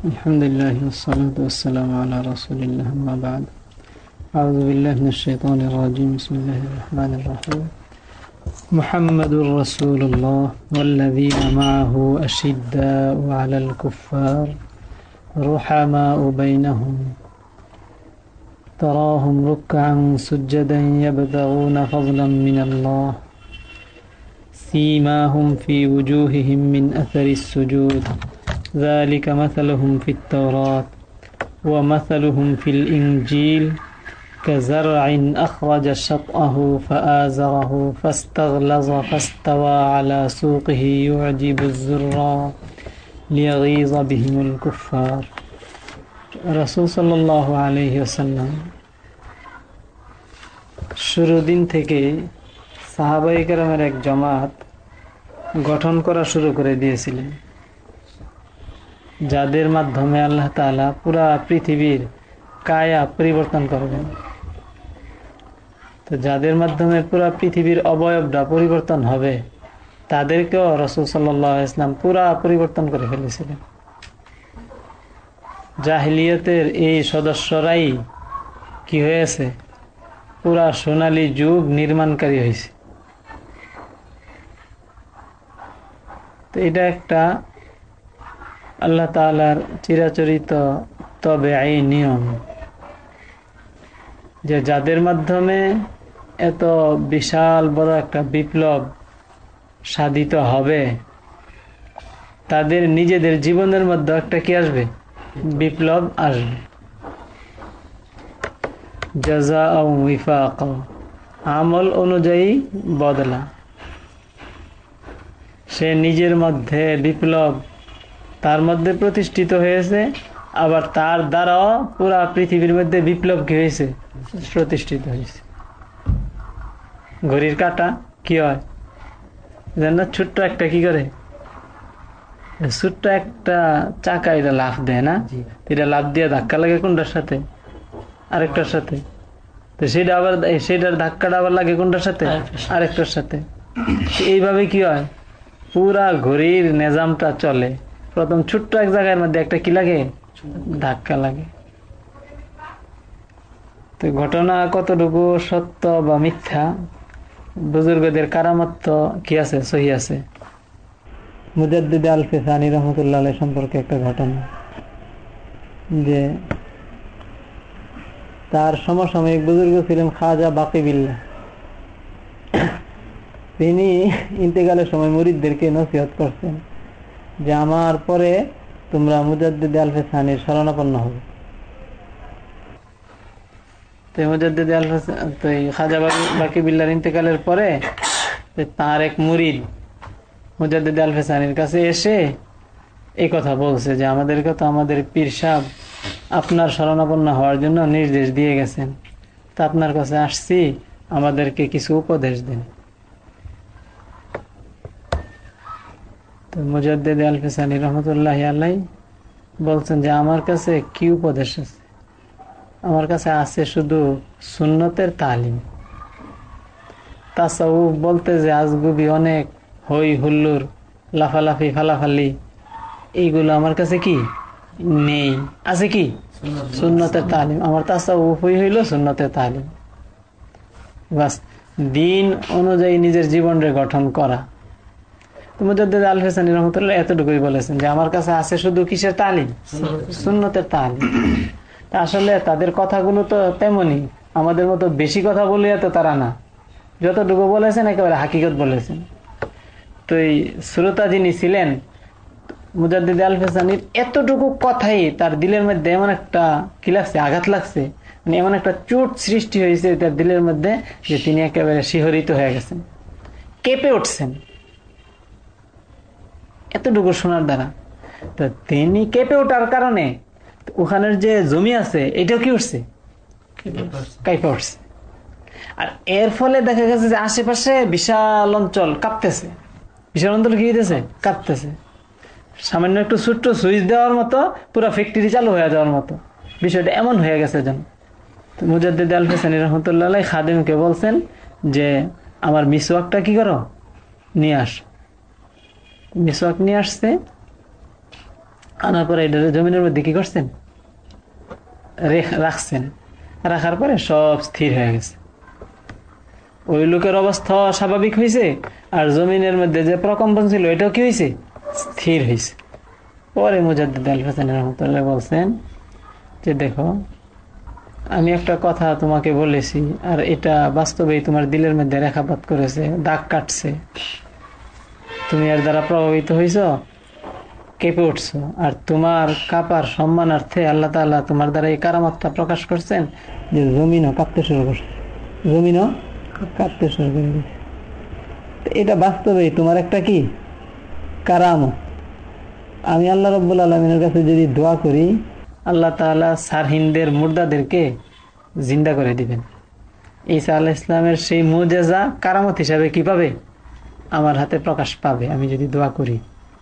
الحمد لله والصلاة والسلام على رسول الله أما بعد أعوذ بالله من الشيطان الرجيم بسم الله الرحمن الرحيم محمد رسول الله والذين معه أشداء على الكفار رحماء بينهم تراهم ركعا سجدا يبتغون فضلا من الله سيماهم في وجوههم من أثر السجود ذلك مثلهم في التوراة ومثلهم في الإنجيل كزرع أخرج شطأه فآزره فاستغلظ فاستوى على سوقه يعجب الزراع ليغيظ بهم الكفار রাসূল সাল্লাল্লাহু আলাইহি ওয়াসাল্লাম শুরু দিন থেকে সাহাবায়ে কেরামের এক জামাত গঠন করা শুরু করে দিয়েছিলেন, যাদের মাধ্যমে আল্লাহ তাআলা পুরা পৃথিবীর কায়া পরিবর্তন করবেন। তো যাদের মাধ্যমে পুরা পৃথিবীর অবয়বটা পরিবর্তন হবে, তাদেরকেও রাসূল সাল্লাল্লাহু আলাইহি ওয়াসাল্লাম পুরা পরিবর্তন করে ফেলেছিলেন। জাহিলিয়াতের এই সদস্যরাই কি হয়েছে, পুরা সোনালী যুগ নির্মাণকারী হয়েছে। তো এটা একটা আল্লাহ তাআলার চিরাচরিত তবে এই নিয়ম যে যাদের মাধ্যমে এত বিশাল বড় একটা বিপ্লব সাধিত হবে, তাদের নিজেদের জীবনের মধ্যে একটা কি আসবে, বিপ্লব আসবে। জাযাআ ওয়াফাকা, আমল অনুযায়ী বদলা। সে নিজের মধ্যে বিপ্লব তার মধ্যে প্রতিষ্ঠিত হয়েছে, আবার তার দ্বারাও পুরা পৃথিবীর মধ্যে বিপ্লব কি হয়েছে, প্রতিষ্ঠিত হয়েছে। ঘড়ির কাঁটা কি হয় জানেন না, ছোট্ট একটা কি করে, ছোট্ট একটা চাকা এটা লাফ দেয় না, এটা লাফ দিয়ে ধাক্কা লাগে কোনটার সাথে, আরেকটার সাথে। তো সেটা আবার সেটার ধাক্কাটা আবার লাগে কোনটার সাথে, আরেকটার সাথে। এইভাবে কি হয়, পুরা ঘড়ির নিজামটা চলে। প্রথম ছোট্ট এক জায়গার মধ্যে একটা কি লাগে, ধাক্কা লাগে। তো ঘটনা কতটুকু সত্য বা মিথ্যা, বুজুর্গদের কারামত কি আছে, সহি আছে। মুজাদ্দিদ আল-ফিসানি রহমতুল্লাহ আলাইহি সম্পর্কে একটা ঘটনা, যে তার সমসাময়িক বুজুর্গ ছিলেন খাজা বাকি বিল্লাহ। তিনি ইন্তেকালের সময় মুরিদদেরকে নসিহত করছেন যে আমার পরে তোমরা মুজাদ্দিদ আল-ফিসানির শরণাপন্ন হবে। তো মুজাদ্দিদ আল-ফিসানি খাজা বাকি বিল্লাহর ইন্তেকালের পরে তার এক মুরিদ মুজাদ্দিদ আল-ফিসানির কাছে এসে এই কথা বলছে যে আমাদেরকে তো আমাদের পীর সাহেব আপনার শরণাপন্ন হওয়ার জন্য নির্দেশ দিয়ে গেছেন, তা আপনার কাছে আসছি, আমাদেরকে কিছু উপদেশ দেন। তো মুজাদ্দিদ আল-ফিসানি রহমতুল্লাহি আলাইহি বলছেন যে আমার কাছে কি উপদেশ আছে, আমার কাছে আছে শুধু সুন্নতের তালিম। তাসাউফ বলতে যে আজগুবি অনেক হই হুল্লোর, লাফালাফি ফালাফালি, এইগুলো আমার কাছে কি নেই। আছে কি সুন্নতের তালিম। আমার তাসাউফই হইল সুন্নতের তালিম। বাস, দিন অনুযায়ী নিজের জীবনকে গঠন করা। মুজাদ্দিদ আল-ফিসানি রহমতুল্লাহ এতটুকুই বলেছেন যে আমার কাছে আছে শুধু কিসের তালিম, সুন্নতের তালিম। তা আসলে তাদের কথাগুলো তো তেমনি, আমাদের মতো বেশি কথা বলে তো তারা না, যতটুকু বলেছেন একেবারে হাকিকত বলেছেন। তো এই শ্রোতা যিনি ছিলেন মুজাদ্দিদ আল-ফিসানির, এতটুকু কথাই তার দিলের মধ্যে এমন একটা কি লাগছে, আঘাত লাগছে, মানে এমন একটা চোট সৃষ্টি হয়েছে তার দিলের মধ্যে যে তিনি একেবারে শিহরিত হয়ে গেছেন, কেঁপে উঠছেন এতটুকু শোনার দ্বারা। তো তিনি কেঁপে ওঠার কারণে ওখানের যে জমি আছে এটাও কি উঠছে, কাঁপে উঠছে। আর এর ফলে দেখা গেছে যে আশেপাশে বিশাল অঞ্চল কাঁপতেছে, বিশাল অঞ্চল কি হইতেছে, কাঁপতেছে। সামান্য একটু ছোট্ট সুইচ দেওয়ার মতো পুরো ফ্যাক্টরি চালু হয়ে যাওয়ার মতো বিষয়টা এমন হয়ে গেছে যেন। মুজাদ্দিদ আল-ফিসানি রহমতুল্লাহ আলাইহি খাদিমকে বলছেন যে আমার মিসওয়াকটা কি করো, নিয়ে আস। মিসওয়াক নিয়ে আসছে, আনার পরে এটা জমিনের মধ্যে কি করছেন, রাখছেন। রাখার পরে সব স্থির হয়ে গেছে। ওই লোকের অবস্থা স্বাভাবিক হয়েছে, আর জমিনের মধ্যে যে প্রকম্পন ছিল এটাও কি হয়েছে, স্থির হয়েছে। পরে মুজাদ্দিদ আল হাসানী রহমতুল্লাহ বলছেন যে দেখো, আমি একটা কথা তোমাকে বলেছি, আর এটা বাস্তবেই তোমার দিলের মধ্যে রেখাপাত করেছে, দাগ কাটছে। তুমি এর দ্বারা প্রভাবিত হয়েছ, কেঁপে উঠছো, আর তোমার কাপার সম্মানার্থে আল্লাহ তাআলা তোমার দ্বারা এই কারামতটা প্রকাশ করছেন যে জমিনও কাঁপতে শুরু করছে, জমিনও কাঁপতে শুরু করে দিচ্ছে। এটা বাস্তবেই তোমার একটা কি কারামত। আমি আল্লাহ রাব্বুল আলামিনের কাছে যদি দোয়া করি, আল্লাহ তাআলা সারহিনদের মুর্দাদেরকে জিন্দা করে দিবেন। ঈসা আলাইহিস সালামের সেই মুজিজা কারামত হিসাবে কি পাবে, আমার হাতে প্রকাশ পাবে আমি যদি দোয়া করি।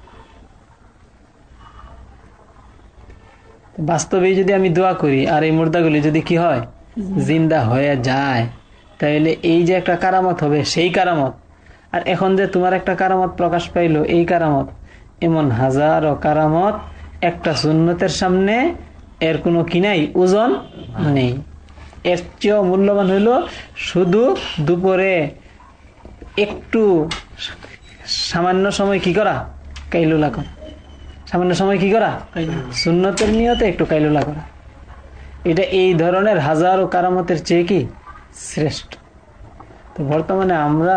বাস্তবেই যদি আমি দোয়া করি আর এই মুর্দাগুলি যদি কি হয়, জিন্দা হয়ে যায়, তাহলে এই যে একটা কারামত হবে সেই কারামত। আর এখন যে তোমার একটা কারামত প্রকাশ পাইলো, এই কারামত, এমন হাজারো কারামত একটা সুন্নতের সামনে এর কোনো কি নাই, ওজন নেই। এর চেয়েও মূল্যবান হইল শুধু দুপুরে একটু সামান্য সময় কি করা, কাইলুলা করা। সামান্য সময় কি করা, সুন্নতের নিয়তে একটু কাইলুলা করা। এটা এই ধরনের হাজারো কারামতের চেয়ে কি শ্রেষ্ঠ। তো বর্তমানে আমরা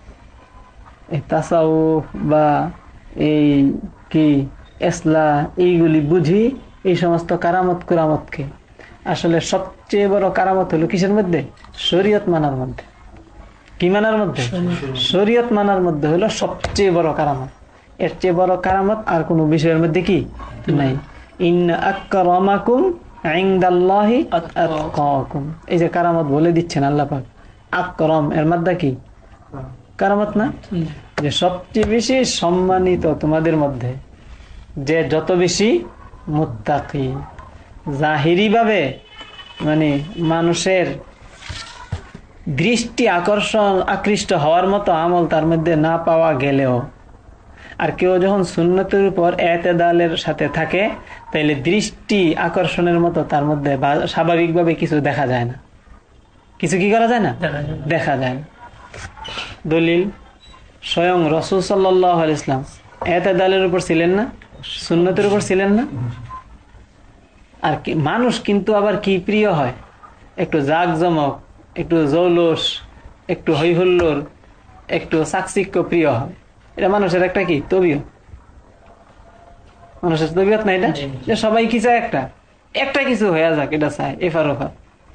তাসাউফ বা এই কি ইসলাহ এইগুলি বুঝি এই সমস্ত কারামত কুরামতকে। আসলে সবচেয়ে বড় কারামত হলো কিসের মধ্যে, শরীয়ত মানার মধ্যে। কি মানার মধ্যে, শরীয়ত মানার মধ্যে হলো সবচেয়ে বড় কারামত। এর চেয়ে বড় কারামত আর কোন বিষয়ের মধ্যে কি নাই। ইন্না আকরামাকুম ইনদাল্লাহি আতকাকুম, এই যে কারামত বলে দিচ্ছেন আল্লাহ পাক, আকরাম এর মধ্যে কি কারামত না, যে সবচেয়ে বেশি সম্মানিত তোমাদের মধ্যে যে যত বেশি মুত্তাকি। জাহিরি ভাবে মানে মানুষের দৃষ্টি আকৃষ্ট হওয়ার মতো আমল তার মধ্যে না পাওয়া গেলেও, আর কেউ যখন সুন্নতের উপর এতেদালের সাথে থাকে, তাইলে দৃষ্টি আকর্ষণের মতো তার মধ্যে স্বাভাবিকভাবে কিছু দেখা যায় না। কিছু কি করা যায় না, দেখা যায় না। দলিল, স্বয়ং রাসূল সাল্লাল্লাহু আলাইহি ওয়াসাল্লাম এতেদালের উপর ছিলেন না, সুন্নতের উপর ছিলেন না। আর কি মানুষ কিন্তু আবার কি প্রিয় হয়, একটু জাকজমক, একটু জৌলুস, একটু হৈহুল্লোর, একটু চাকচিক্য প্রিয় হয়। এটা মানুষের একটা কি তবিয়ত, মানুষের তবিয়ত না এটা, যে সবাই কি চায়, একটা কিছু হয়ে যাক, এটা চায় এফার ওফার।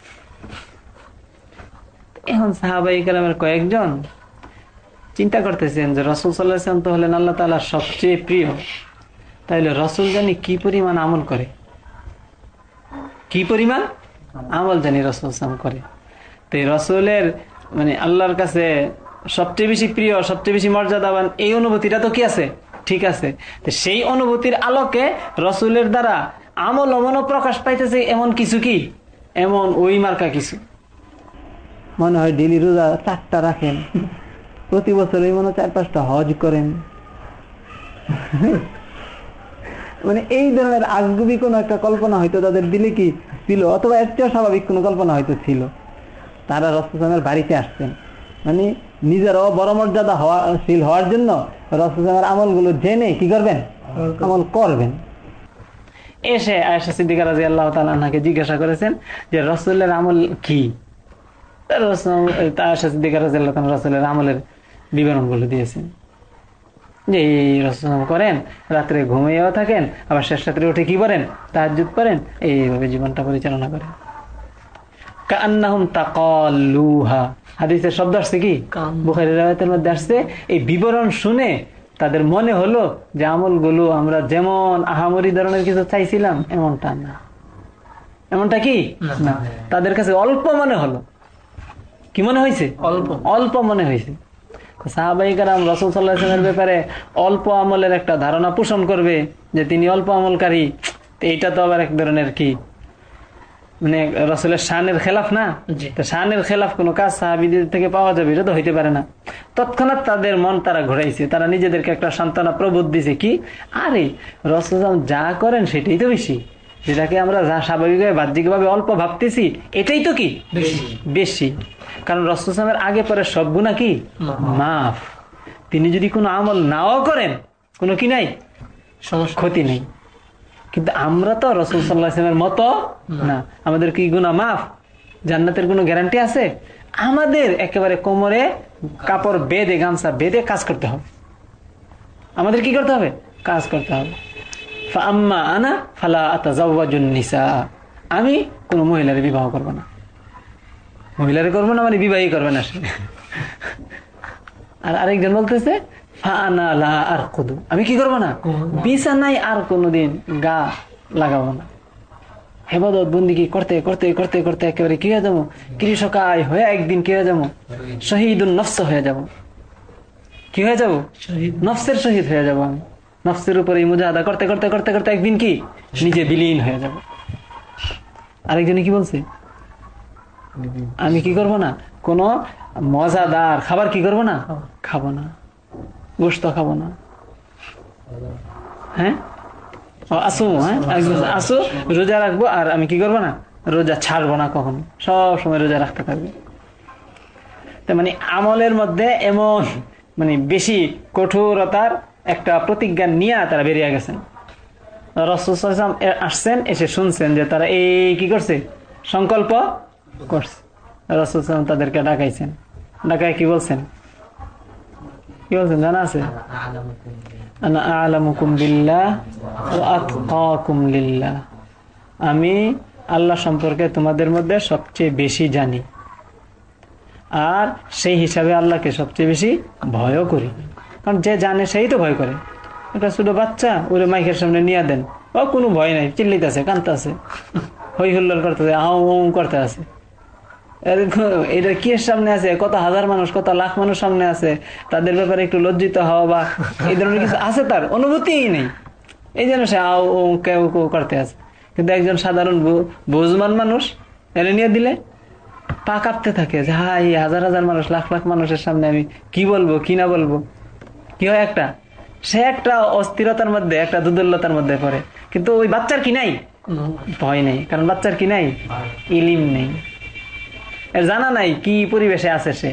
এখন সাহাবায়ে কেরামের কয়েকজন চিন্তা করতেছেন যে রাসূল সাল্লাল্লাহু আলাইহি ওয়াসাল্লাম তো হলেন আল্লাহ তাআলার সবচেয়ে প্রিয়, তাইলে রাসূল জানি কি পরিমাণ আমল করে, কি পরিমাণ আমল জানি রাসূল সাল্লাল্লাহু আলাইহি ওয়াসাল্লাম করে। তো রাসূলের মানে আল্লাহর কাছে সবচেয়ে বেশি প্রিয়, সবচেয়ে বেশি মর্যাদাবান, এই অনুভূতিটা তো কি আছে, ঠিক আছে। তো সেই অনুভূতির আলোকে রাসূলের দ্বারা আমল অমনও প্রকাশ পাইতেছে, এমন কিছু কি, এমন ওই মার্কা কিছু। মনে হয় ডেলি রোজা 4টা রাখেন, প্রতি বছর মনে 4-5টা হজ করেন, মানে এই ধরনের আজগুবি কোন একটা কল্পনা হয়তো তাদের দিলে কি ছিল, অথবা এর চেয়ে স্বাভাবিক কোন কল্পনা হয়তো ছিল। তারা রাসূল সাল্লাল্লাহু বাড়িতে আসতেন, মানে নিজেরও বড় মর্যাদা শীল হওয়ার জন্য রাসূল সাল্লাল্লাহু আমলগুলো জেনে কি করবেন, আমল করবেন। এসে আয়েশা সিদ্দিকা রাদিয়াল্লাহু তাআলা আনহাকে জিজ্ঞাসা করেছেন যে রাসূলের আমল কি। আয়েশা সিদ্দিকা রাদিয়াল্লাহু তাআলা রাসূলের আমলের বিবরণ বলে দিয়েছেন যে এই রাসূল করেন, রাত্রে ঘুমিয়েও থাকেন, আবার শেষ রাত্রে উঠে কি করেন, তাহাজ্জুদ করেন, এইভাবে জীবনটা পরিচালনা করেন। কান্নাহুম তাকাল্লুহা, হাদিসের শব্দ আসছে কি, বুখারী riwayat-এর মধ্যে আসছে। এই বিবরণ শুনে তাদের মনে হলো যে আমলগুলো আমরা যেমন আহামরি ধরনের কিছু চাইছিলাম এমনটা না, এমনটা কি না, তাদের কাছে অল্প মনে হলো। কি মনে হয়েছে, অল্প মনে হয়েছে। সাহাবায়ে কেরাম রাসূল সাল্লাল্লাহু আলাইহি ওয়াসাল্লামের ব্যাপারে অল্প আমলের একটা ধারণা পোষণ করবে যে তিনি অল্প আমলকারী, এইটা তো আবার এক ধরনের কি মানে রাসূলের শানের খেলাফ না, তো শানের খেলাফ কোনো কাজ সাহাবীদের থেকে পাওয়া যাবে এটা তো হইতে পারে না। তৎক্ষণাৎ তাদের মন তারা ঘোরাইছে, তারা নিজেদেরকে একটা সান্ত্বনা প্রবোধ দিছে কি, আরে রাসূল যা করেন সেটাই তো বেশি, যেটাকে আমরা যা স্বাভাবিকভাবে বাহ্যিকভাবে অল্প ভাবতেছি এটাই তো কি বেশি। কারণ রাসূল সাল্লাল্লাহু আগে পরে সব গুনাহ কি মাফ। তিনি যদি কোনো আমল নাও করেন কোনো কি নাই, ক্ষতি নেই। কিন্তু আমরা তো রাসূল সাল্লাল্লাহু আলাইহি ওয়াসাল্লামের মতো না, আমাদের কি গুনাহ মাফ, জান্নাতের কোনো গ্যারান্টি আছে? আমাদের একেবারে কোমরে কাপড় বেঁধে গামছা বেঁধে কাজ করতে হবে, আমাদের কি করতে হবে, কাজ করতে হবে। ফাআম্মা আনা ফালা আতাজাওয়াজুন নিসা, আমি কোন মহিলার বিবাহ করব না, মহিলারে করবো না মানে বিবাহই করবে না সে। আর আরেকজন বলতেছে ফাআনা লা আরকুদু, আমি কি করব না, বিছানায় আর কোনোদিন গা লাগাবো না। ইবাদত বন্দেগী করতে করতে করতে করতে একেবারে কি হয়ে যাবো, কৃষকায় হয়ে একদিন কি হয়ে যাবো, শহীদুন নফস হয়ে যাব। কি হয়ে যাব, নফসের শহীদ হয়ে যাব আমি। নফসের উপরে মুজাহাদা করতে করতে করতে করতে একদিন কি নিজে বিলীন হয়ে যাব। আরেকজনে কি বলছে, আমি কি করব না, কোন মজাদার খাবার কি করব না, খাবো না, গোশত খাবো না। হ্যাঁ আসো, হ্যাঁ আসো, রোজা রাখবো আর আমি কি করবো না, রোজা ছাড়বো না, কখনো সব সময় রোজা রাখতে থাকবে। তার মানে আমলের মধ্যে এমন মানে বেশি কঠোরতার একটা প্রতিজ্ঞা নিয়ে তারা বেরিয়ে গেছেন। রাসূল সাল্লাল্লাহু আলাইহি ওয়াসাল্লাম আসছেন, এসে শুনছেন যে তারা এই কি করছে, সংকল্প করছে। রাসূল সাল্লাল্লাহু আলাইহি ওয়াসাল্লাম তাদেরকে ডাকাইছেন, ডাকায় কি বলছেন, কি বলছেন জানা আছে, আনা আ'লামুকুম বিল্লাহ ওয়া আতকাকুম লিল্লাহ, আমি আল্লাহ সম্পর্কে তোমাদের মধ্যে সবচেয়ে বেশি জানি আর সেই হিসাবে আল্লাহকে সবচেয়ে বেশি ভয়ও করি। কারণ যে জানে সেই তো ভয় করে। একটা ছোট বাচ্চা ওরে মাইকের সামনে নিয়ে দেন, ও কোনো ভয় নাই, চিল্লিতেছে, কাঁদতেছে, হই হুল্লোড় করতেছে, আউ করতে আছে। এটা কি সামনে আছে, কত হাজার মানুষ কত লাখ মানুষ সামনে আছে, তাদের ব্যাপারে একটু লজ্জিত হওয়া বা এই ধরনের কিছু আছে, তার অনুভূতিই নেই, এই জন্য সে আউ কেউ কেউ করতে আছে। কিন্তু একজন সাধারণ বুঝমান মানুষ এনে নিয়ে দিলে পা কাঁপতে থাকে যে হাই হাজার হাজার মানুষ লাখ লাখ মানুষের সামনে আমি কি বলবো কি না বলবো। কি হয়, সে একটা অস্থিরতার মধ্যে, একটা দুর্বলতার মধ্যে পড়ে। কিন্তু ওই বাচ্চার কি নাই, ভয় নেই, কারণ বাচ্চার কি নাই, ইলিম নেই, এর জানা নাই কি পরিবেশে আছে সে।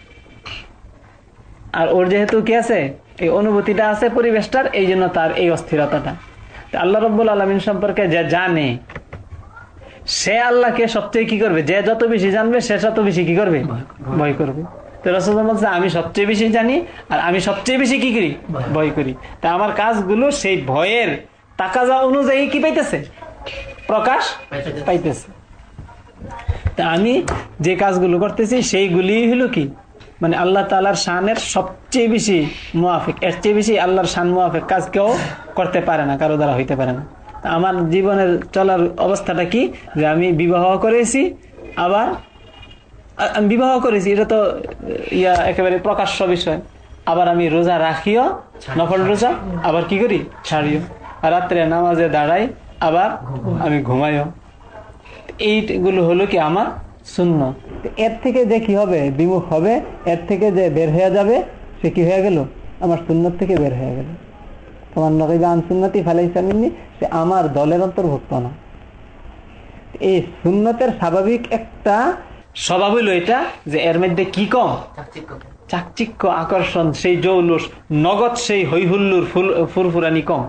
আর ওর যেহেতু কি আছে, এই অনুভূতিটা আছে পরিবেশটার, এই জন্য তার এই অস্থিরতাটা। আল্লাহ রাব্বুল আলামিন সম্পর্কে যে জানে সে আল্লাহকে সবচেয়ে কি করবে, যে যত বেশি জানবে সে তত বেশি কি করবে, ভয় করবে। তো রাসূলুল্লাহ বলছে আমি সবচেয়ে বেশি জানি আর আমি সবচেয়ে বেশি কি করি, ভয় করি। তা আমার কাজগুলো সেই ভয়ের তাকাজা অনুযায়ী কি পাইতেছে, প্রকাশ পাইতেছে। তা আমি যে কাজগুলো করতেছি সেইগুলি হলো কি, মানে আল্লাহ তাআলার শানের সবচেয়ে বেশি মুআফিক, এর চেয়ে বেশি আল্লাহর শান মুআফিক কাজ কেউ করতে পারে না, কারো দ্বারা হইতে পারে না। আমার জীবনের চলার অবস্থাটা কি, যে আমি বিবাহ করেছি, আবার আমি বিবাহ করেছি এটা তো একেবারে প্রকাশ্য বিষয়, আবার আমি রোজা রাখিও, নফল রোজা, আবার কি করি ছাড়িও, আর রাত্রে নামাজে দাঁড়াই, আবার আমি ঘুমাইও। এইগুলো হলো কি আমার সুন্নাত। এর থেকে যে কি হবে, বিমুখ হবে, এর থেকে যে বের হয়ে যাবে সে কি হয়ে গেল, আমার সুন্নাত থেকে বের হয়ে গেল। তোমার নকিবা আন সুন্নতি ফালাইসা মিন্নি, সে আমার দলের অন্তর্ভুক্ত না। এই সুন্নতের স্বাভাবিক একটা স্বভাব হইল এটা, যে এর মধ্যে কি কম, চাকচিক্য, আকর্ষণ, সেই জৌলুস, নগদ সেই হৈহুল্লুর ফুরফুরানি কম।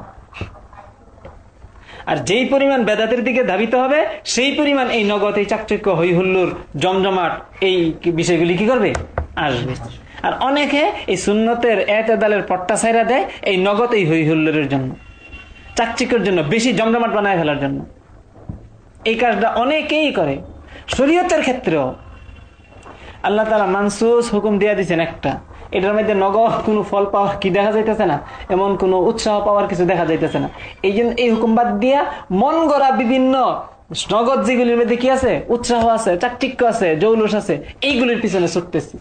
আর যেই পরিমাণ বেদাতের দিকে ধাবিত হবে সেই পরিমাণ এই নগদ, এই চাকচিক্য, হৈহুল্লুর, জমজমাট, এই বিষয়গুলি কি করবে, আসবে। আর অনেকে এই সুন্নতের এতেদালের পট্টা ছাইরা দেয় এই নগদ, এই হৈহুল্লোরের জন্য, চাকচিক্যের জন্য, বেশি জমজমাট বানায় ফেলার জন্য। এই কাজটা অনেকেই করে। শরীয়তের ক্ষেত্রেও আল্লাহ তাআলা মানসুস হুকুম দিয়ে দিয়েছেন একটা, এটার মধ্যে নগদ কোনো ফল পাওয়ার কি দেখা যাইতেছে না, এমন কোনো উৎসাহ পাওয়ার কিছু দেখা যাইতেছে না। এই জন্য এই হুকুম বাদ দিয়া মন গড়া বিভিন্ন নগদ যেগুলির মধ্যে কি আছে, উৎসাহ আছে, চাকচিক্য আছে, জৌলুস আছে, এইগুলির পিছনে ছুটতেছি।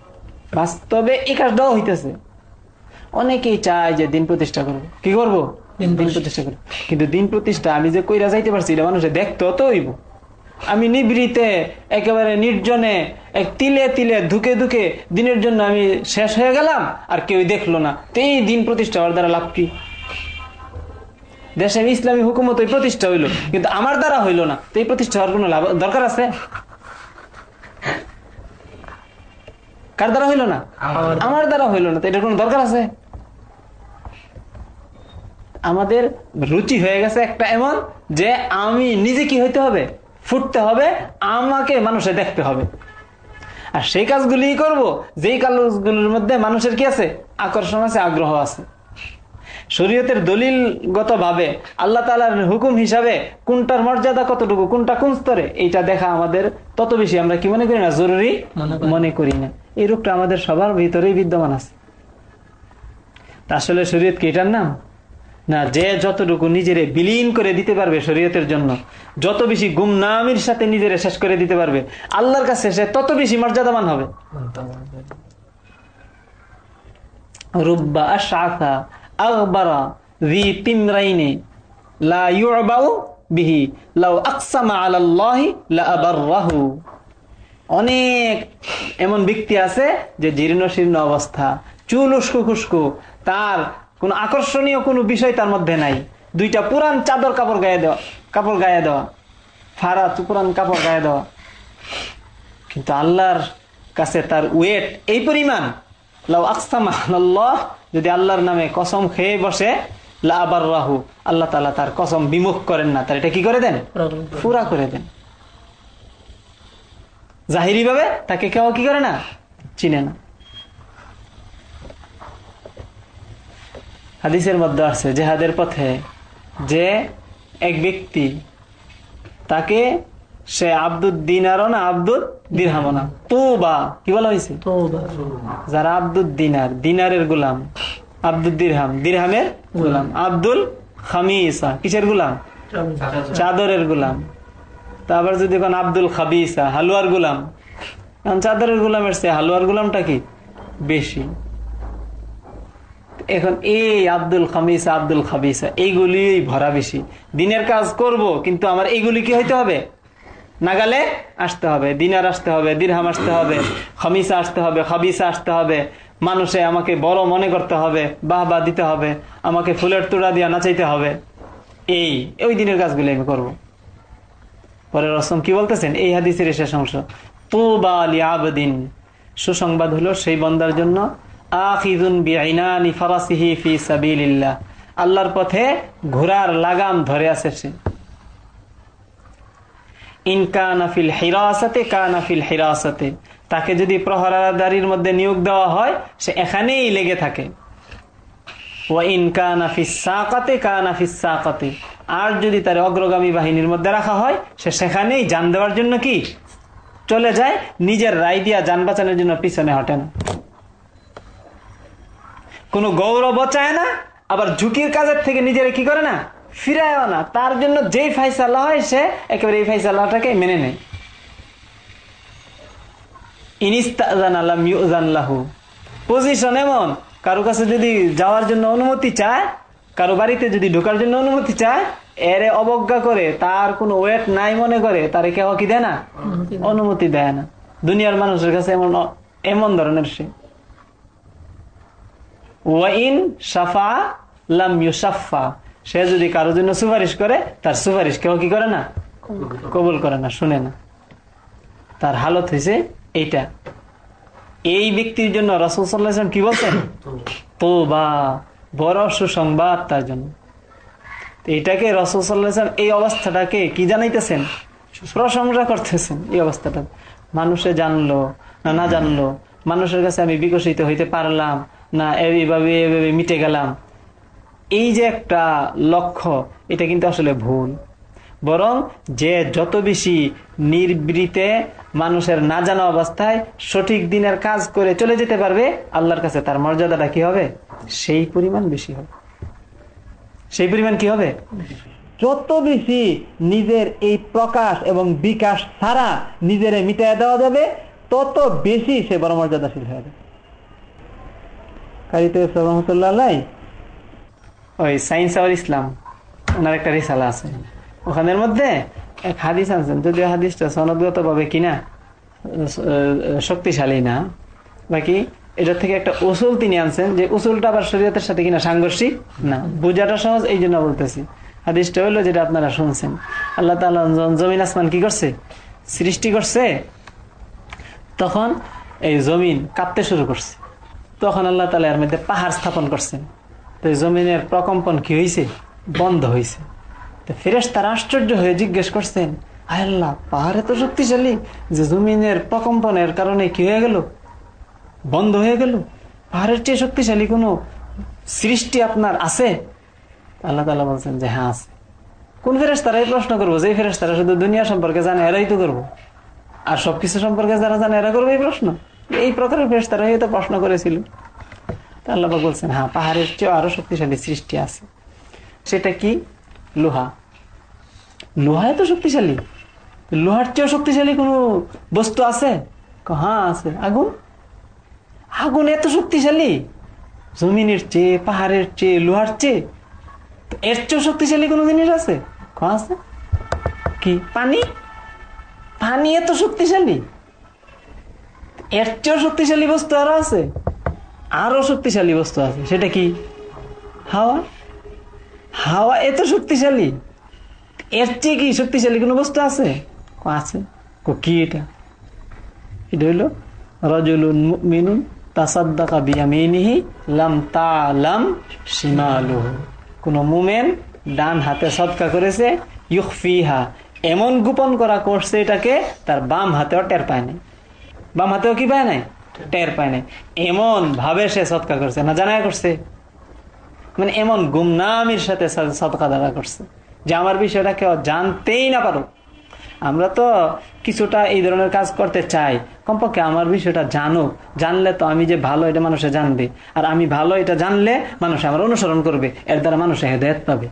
বাস্তবে এই কাজটাও হইতেছে। অনেকেই চায় যে দিন প্রতিষ্ঠা করবো, কি করবো, দিন প্রতিষ্ঠা করি। কিন্তু দিন প্রতিষ্ঠা আমি যে কইরা যাইতে পারছি এটা মানুষে দেখতে তো হইব। আমি নিবৃতে একেবারে নির্জনে এক তিলে তিলে ধুকে ধুকে দিনের জন্য আমি শেষ হয়ে গেলাম, আর কেউ দেখলো না, তো এই দিন প্রতিষ্ঠা হওয়ার দ্বারা লাভ কি? দেশে ইসলামী হুকুমত প্রতিষ্ঠা হইলো, কিন্তু আমার দ্বারা হইলো না, তো এই প্রতিষ্ঠা হওয়ার কোন দরকার আছে? কার দ্বারা হইলো না? আমার দ্বারা হইলো না, তো এটার কোন দরকার আছে? আমাদের রুচি হয়ে গেছে একটা এমন যে আমি নিজে কি হইতে হবে, ফুটতে হবে, আমাকে মানুষে দেখতে হবে, আর সেই কাজগুলি করব যেই কাজগুলোর মধ্যে মানুষের কি আছে, আকর্ষণ আছে, আগ্রহ আছে। শরীয়তের দলিলগত ভাবে আল্লাহ তাআলার হুকুম হিসাবে কোনটার মর্যাদা কতটুকু, কোনটা কোন স্তরে, এইটা দেখা আমাদের তত বেশি আমরা কি মনে করি না, জরুরি মনে করি না। এই রূপটা আমাদের সবার ভিতরেই বিদ্যমান আছে। আসলে শরীয়ত কি এটার নাম না? যে যতটুকু নিজেরে বিলীন করে দিতে পারবে শরীয়তের জন্য, যত বেশি গুমনামির সাথে নিজেরে শেষ করে দিতে পারবে, আল্লাহর কাছে সে তত বেশি মর্যাদাবান হবে। রুব্বা আশআসা আগবারা যী তিমরাইনি লা ইউবাউ বিহি লাউ আকসামা আলাল্লাহি লা আবাররাহু। অনেক এমন ব্যক্তি আছে যে জীর্ণ শীর্ণ অবস্থা, চুল উস্কো খুস্কো, তার কোন আকর্ষণীয় কোনো বিষয় তার মধ্যে নাই, দুইটা পুরান চাদর কাপড় গায়ে দেওয়া, ফাড়া পুরান কাপড় গায়ে দেওয়া, কিন্তু আল্লাহর কাছে তার ওয়েট এই পরিমাণ, লাউ আকসামা আলাল্লাহ, যদি আল্লাহর নামে কসম খেয়ে বসে, লা আবাররাহু, আল্লাহ তাআলা তার কসম বিমুখ করেন না, তার এটা কি করে দেন, পুরা করে দেন। জাহিরি ভাবে তাকে কেউ কি করে না, চিনে না। হাদিসের মধ্যে আছে জিহাদের পথে যে এক ব্যক্তি, তাকে সে আব্দুদ দিনারও না আব্দুদ দিরহামও না, তোবা কি বলা হয়েছে, যারা আব্দুদ দিনার, দিনারের গোলাম, আব্দুদ দিরহাম, দিরহামের গোলাম, আব্দুল খামিসা কিসের গোলাম, চাদরের গোলাম। তারপর যদি কোন আব্দুল খাবিসা, হালুয়ার গোলাম, চাদরের গোলামের চেয়ে হালুয়ার গোলামটা কি বেশি। এখন এই আব্দুল খামিসা, আব্দুল খাবিসা, এইগুলি ভরা বেশি। দিনের কাজ করব, কিন্তু আমার এইগুলি কি হইতে হবে, নাগালে আসতে হবে। দিনার আসতে হবে, দিরহাম আসতে হবে, খামিসা আসতে হবে, খাবিসা আসতে হবে, মানুষে আমাকে বড় মনে করতে হবে, বাহবা দিতে হবে, আমাকে ফুলের তোড়া দিয়া নাচাইতে হবে, ওই দিনের কাজগুলি আমি করব। পরে রাসূল কি বলতেছেন এই হাদিসের শেষ অংশ, তুবা লিআবদিন, সুসংবাদ হলো সেই বান্দার জন্য, আখিযুন বিআইনানি ফারাসিহি ফি সাবিলিল্লাহ, আল্লাহর পথে ঘোড়ার লাগাম ধরে আছে সে। ইন কানা ফিল হিরাসাতে কানা ফিল হিরাসাতে, তাকে যদি প্রহরাদারির মধ্যে নিয়োগ দেওয়া হয় সে এখানেই লেগে থাকে। ওয়া ইন কানা ফিস সাকাতে কানা ফিস সাকাতে, আর যদি তার অগ্রগামী বাহিনীর মধ্যে রাখা হয় সে সেখানেই জান দেওয়ার জন্য কি চলে যায়, নিজের রায় দিয়া জান বাঁচানোর জন্য পিছনে হটে না, কোনো গৌরব চায় না, আবার ঝুঁকির কাজের থেকে নিজের কি করে না, ফিরায়ও না। তার জন্য যেই ফাইসালা হয় সে একেবারে এই ফাইসালাটাকে মেনে নেয়। ইনিস্তাযানা লাম ইউযান লাহু, পজিশন এমন, কারো কাছে যদি যাওয়ার জন্য অনুমতি চায়, কারো বাড়িতে যদি ঢোকার জন্য অনুমতি চায়, এরে অবজ্ঞা করে, তার কোনো ওয়েট নাই মনে করে, তারে কেউ কি দেয় না, অনুমতি দেয় না। দুনিয়ার মানুষের কাছে এমন ধরনের সে। ওয়াইন শাফা লাম ইউশাফা, সে যদি কারোর জন্য সুপারিশ করে, তার সুপারিশ কেউ কি করে না, কবুল করে না, শুনে না। তার হালত হয়েছে এইটা। এই ব্যক্তির জন্য রাসূল সাল্লাল্লাহু আলাইহি ওয়াসাল্লাম কি বলছেন, তোবা, বড় সুসংবাদ তার জন্য। এটাকে রাসূল সাল্লাল্লাহু আলাইহি ওয়াসাল্লাম এই অবস্থাটাকে কি জানাইতেছেন, প্রশংসা করতেছেন। এই অবস্থাটা মানুষে জানলো না না জানলো, মানুষের কাছে আমি বিকশিত হইতে পারলাম না, এইভাবে মিটে গেলাম, এই যে একটা লক্ষ্য, এটা কিন্তু আসলে ভুল। বরং যে যত বেশি নির্বৃতে মানুষের না জানা অবস্থায় সঠিক দিনের কাজ করে চলে যেতে পারবে, আল্লাহর কাছে তার মর্যাদাটা কি হবে, সেই পরিমাণ বেশি হবে। সেই পরিমাণ কি হবে, যত বেশি নিজের এই প্রকাশ এবং বিকাশ ছাড়া নিজের মিটায় দেওয়া যাবে, তত বেশি সে বড় মর্যাদাশীল হয়ে যাবে। কারিতে রহমতুল্লাহ আলাইহি ওই সায়েন্স আর ইসলাম ওনার একটা রিসালা আছে, ওখানের মধ্যে এক হাদিস আনছেন, যদিও হাদিসটা সনদগত ভাবে কিনা শক্তিশালী না, বাকি এটার থেকে একটা উসুল তিনি আনছেন, যে উসুলটা আবার শরীয়তের সাথে কিনা সাংঘর্ষিক না, বোঝাটা সহজ, এই জন্য বলতেছি। হাদিসটা হইলো যেটা আপনারা শুনছেন, আল্লাহ তাআলা জমিন আসমান কি করছে, সৃষ্টি করছে, তখন এই জমিন কাঁপতে শুরু করছে, তখন আল্লাহ তাআলা এর মধ্যে পাহাড় স্থাপন করছেন, তো জমিনের প্রকম্পন কি হয়েছে, বন্ধ হয়েছে। তো ফেরেশতারা আশ্চর্য হয়ে জিজ্ঞেস করছেন, আয় আল্লাহ, পাহাড় এত শক্তিশালী যে জমিনের প্রকম্পনের কারণে কি হয়ে গেল, বন্ধ হয়ে গেল, পাহাড়ের চেয়ে শক্তিশালী কোন সৃষ্টি আপনার আছে? আল্লাহ তাআলা বলছেন যে হ্যাঁ আছে। কোন ফেরেশতারা এই প্রশ্ন করবো? যে ফেরেশতারা শুধু দুনিয়া সম্পর্কে জানে এরাই তো করবো, আর সবকিছু সম্পর্কে যারা জানে এরা করবে এই প্রশ্ন? এই প্রকারের ফেরেশতারা হয়তো প্রশ্ন করেছিল। আল্লাহ পাক বলছেন হ্যাঁ, পাহাড়ের চেয়ে আরো শক্তিশালী সৃষ্টি আছে। সেটা কি? লোহা। লোহা এত শক্তিশালী? লোহার চেয়ে শক্তিশালী কোন বস্তু আছে? হ্যাঁ আছে। আগুন? আগুন এত শক্তিশালী জমিনের চেয়ে, পাহাড়ের চেয়ে, লোহার চেয়ে? এর চেয়ে শক্তিশালী কোন জিনিস আছে? আছে। কি? পানি? পানি এত শক্তিশালী? এর চেয়ে শক্তিশালী বস্তু আরো আছে, আরো শক্তিশালী বস্তু আছে। সেটা কি? হাওয়া। হাওয়া এত শক্তিশালী, এর চেয়ে কি শক্তিশালী কোন বস্তু আছে? আছে। কি এটা? এটা হইল রাজুলুন মুমিনুন তাসাদ্দাকা বিয়ামিনিহি লাম তা'লাম শিমালুহু। কোন মুমিন ডান হাতে সদকা করেছে, ইউখফিহা, এমন গোপন করা করছে এটাকে তার বাম হাতেও টের পায় নাই। বাম হাতেও কি পায় নাই? টের পায় নাই। এমন ভাবে সে সদকা করছে, না জানায় করছে, মানে এমন গুমনামির সাথে সদকা দ্বারা করছে যে আমার বিষয়টা কেউ জানতেই না পারো। আমরা তো কিছুটা এই ধরনের কাজ করতে চাই, কমপক্ষে আমার বিষয়টা জানো, জানলে তো আমি যে ভালো এটা মানুষে জানবে, আর আমি ভালো এটা জানলে মানুষ আমার অনুসরণ করবে, এর দ্বারা মানুষে হেদায়েত পাবে।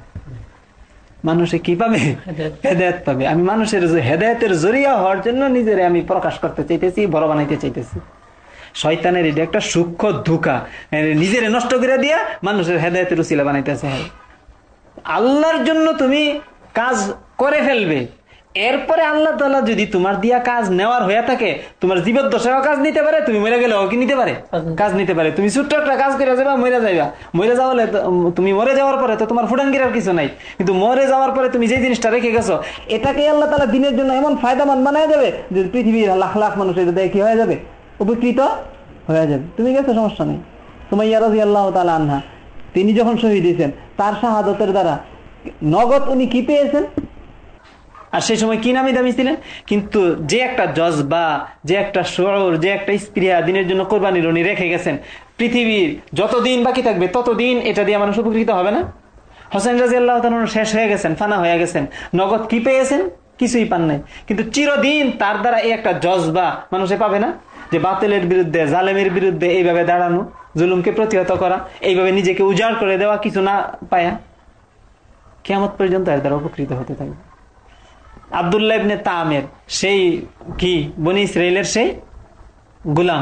মানুষে কি পাবে? হেদায়েত পাবে। আমি মানুষের হেদায়েতের জরিয়া হওয়ার জন্য নিজের আমি প্রকাশ করতে চাইতেছি, বড় বানাইতে চাইতেছি। শয়তানের এটা একটা সূক্ষ্ম ধোঁকা, নিজের নষ্ট করে দিয়া মানুষের হেদায়েতের উসিলা বানাইতেছে। আল্লাহর জন্য তুমি কাজ করে ফেলবে, এরপরে আল্লাহ তাআলা যদি তোমার দিয়া কাজ নেওয়ার হয়ে থাকে, তোমার জীবদ্দশায়ও কাজ নিতে পারে, তুমি মরে গেলেও কি নিতে পারে? কাজ নিতে পারে। তুমি ছোট্ট একটা কাজ করে যাবা, মরে যাইবা, মরে যাওয়ালে তুমি মরে যাওয়ার পরে তো তোমার ফুটাঙ্গির আর কিছু নাই, কিন্তু মরে যাওয়ার পরে তুমি যে জিনিসটা রেখে গেছো এটাকে আল্লাহ তাআলা দিনের জন্য এমন ফায়দামান বানায় দেবে যে পৃথিবীর লাখ লাখ মানুষ এটা দেখে কি হয়ে যাবে, উপকৃত হয়ে যাবে। তুমি গেছো, সমস্যা নেই। সুমাইয়া রাদিয়াল্লাহু তাআলা আনহা, তিনি যখন শহীদ হয়েছেন, তার শাহাদাতের দ্বারা নগদ উনি কি পেয়েছেন? আর সেই সময় কি নামি দামি ছিলেন, কিন্তু যে একটা জজবা, যে একটা শউর, যে একটা স্পৃহা দিনের জন্য কোরবানির উনি রেখে গেছেন, পৃথিবীর যতদিন বাকি থাকবে ততদিন এটা দিয়ে মানুষ উপকৃত হবে না? হোসেন রাদিয়াল্লাহু তাআলা শেষ হয়ে গেছেন, ফানা হয়ে গেছেন, নগদ কি পেয়েছেন? কিছুই পান নাই, কিন্তু চিরদিন তার দ্বারা এই একটা জজবা মানুষে পাবে না, যে বাতিলের বিরুদ্ধে, জালেমের বিরুদ্ধে এইভাবে দাঁড়ানো, জুলুমকে প্রতিহত করা, এইভাবে নিজেকে উজাড় করে দেওয়া, কিছু না পায়া কিয়ামত পর্যন্ত এর দ্বারা উপকৃত হতে থাকবে। আব্দুল্লাহ ইবনে তামের, সেই কি বনি ইসরাইলের সেই গোলাম,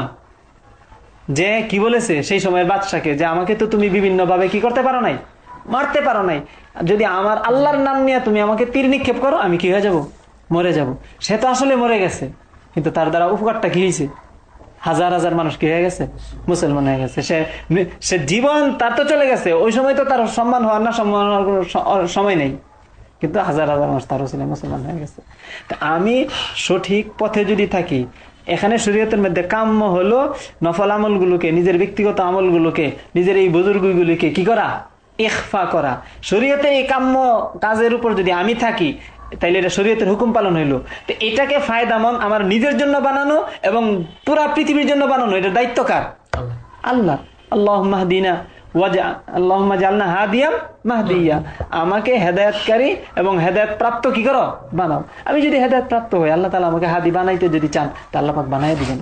যে কি বলেছে সেই সময়ের বাদশাকে, যে আমাকে তো তুমি বিভিন্ন ভাবে কি করতে পারো নাই, মারতে পারো নাই, যদি আমার আল্লাহর নাম নিয়ে তুমি আমাকে তীর নিক্ষেপ করো আমি কি হয়ে যাব? মরে যাব। সে তো আসলে মরে গেছে, কিন্তু তার দ্বারা উপকারটা কি হয়েছে? হাজার হাজার মানুষ কি হয়ে গেছে? মুসলমান হয়ে গেছে। সে জীবন তার তো চলে গেছে, ওই সময় তো তার সম্মান হওয়ার না সম্মান হওয়ার কোনো সময় নেই, কিন্তু হাজার হাজার মানুষ তারও ছিল মুসলমান হয়ে গেছে। আমি সঠিক পথে যদি থাকি, এখানে শরীয়তের মধ্যে কাম্য হলো নফল আমলগুলোকে, নিজের ব্যক্তিগত আমলগুলোকে, নিজের এই বুজুর্গগুলোকে কি করা? ইখফা করা। শরীয়তের এই কাম্য কাজের উপর যদি আমি থাকি, তাইলে এটা শরীয়তের হুকুম পালন হইলো। তো এটাকে ফায়দামন্দ আমার নিজের জন্য বানানো এবং পুরা পৃথিবীর জন্য বানানো, এটা দায়িত্ব কার? আল্লাহ। আল্লাহুম্মা হদিনা আল্লাহুম্মা জাআলনা হাদিয়াম মাহদিয়া, আমাকে হেদায়েতকারী এবং হেদায়েত প্রাপ্ত কি করো? বানাও। আমি যদি হেদায়েত প্রাপ্ত হই, আল্লাহ তাআলা আমাকে হাদি বানাইতে যদি চান, তা আল্লাহ পাক বানায় দিবেন।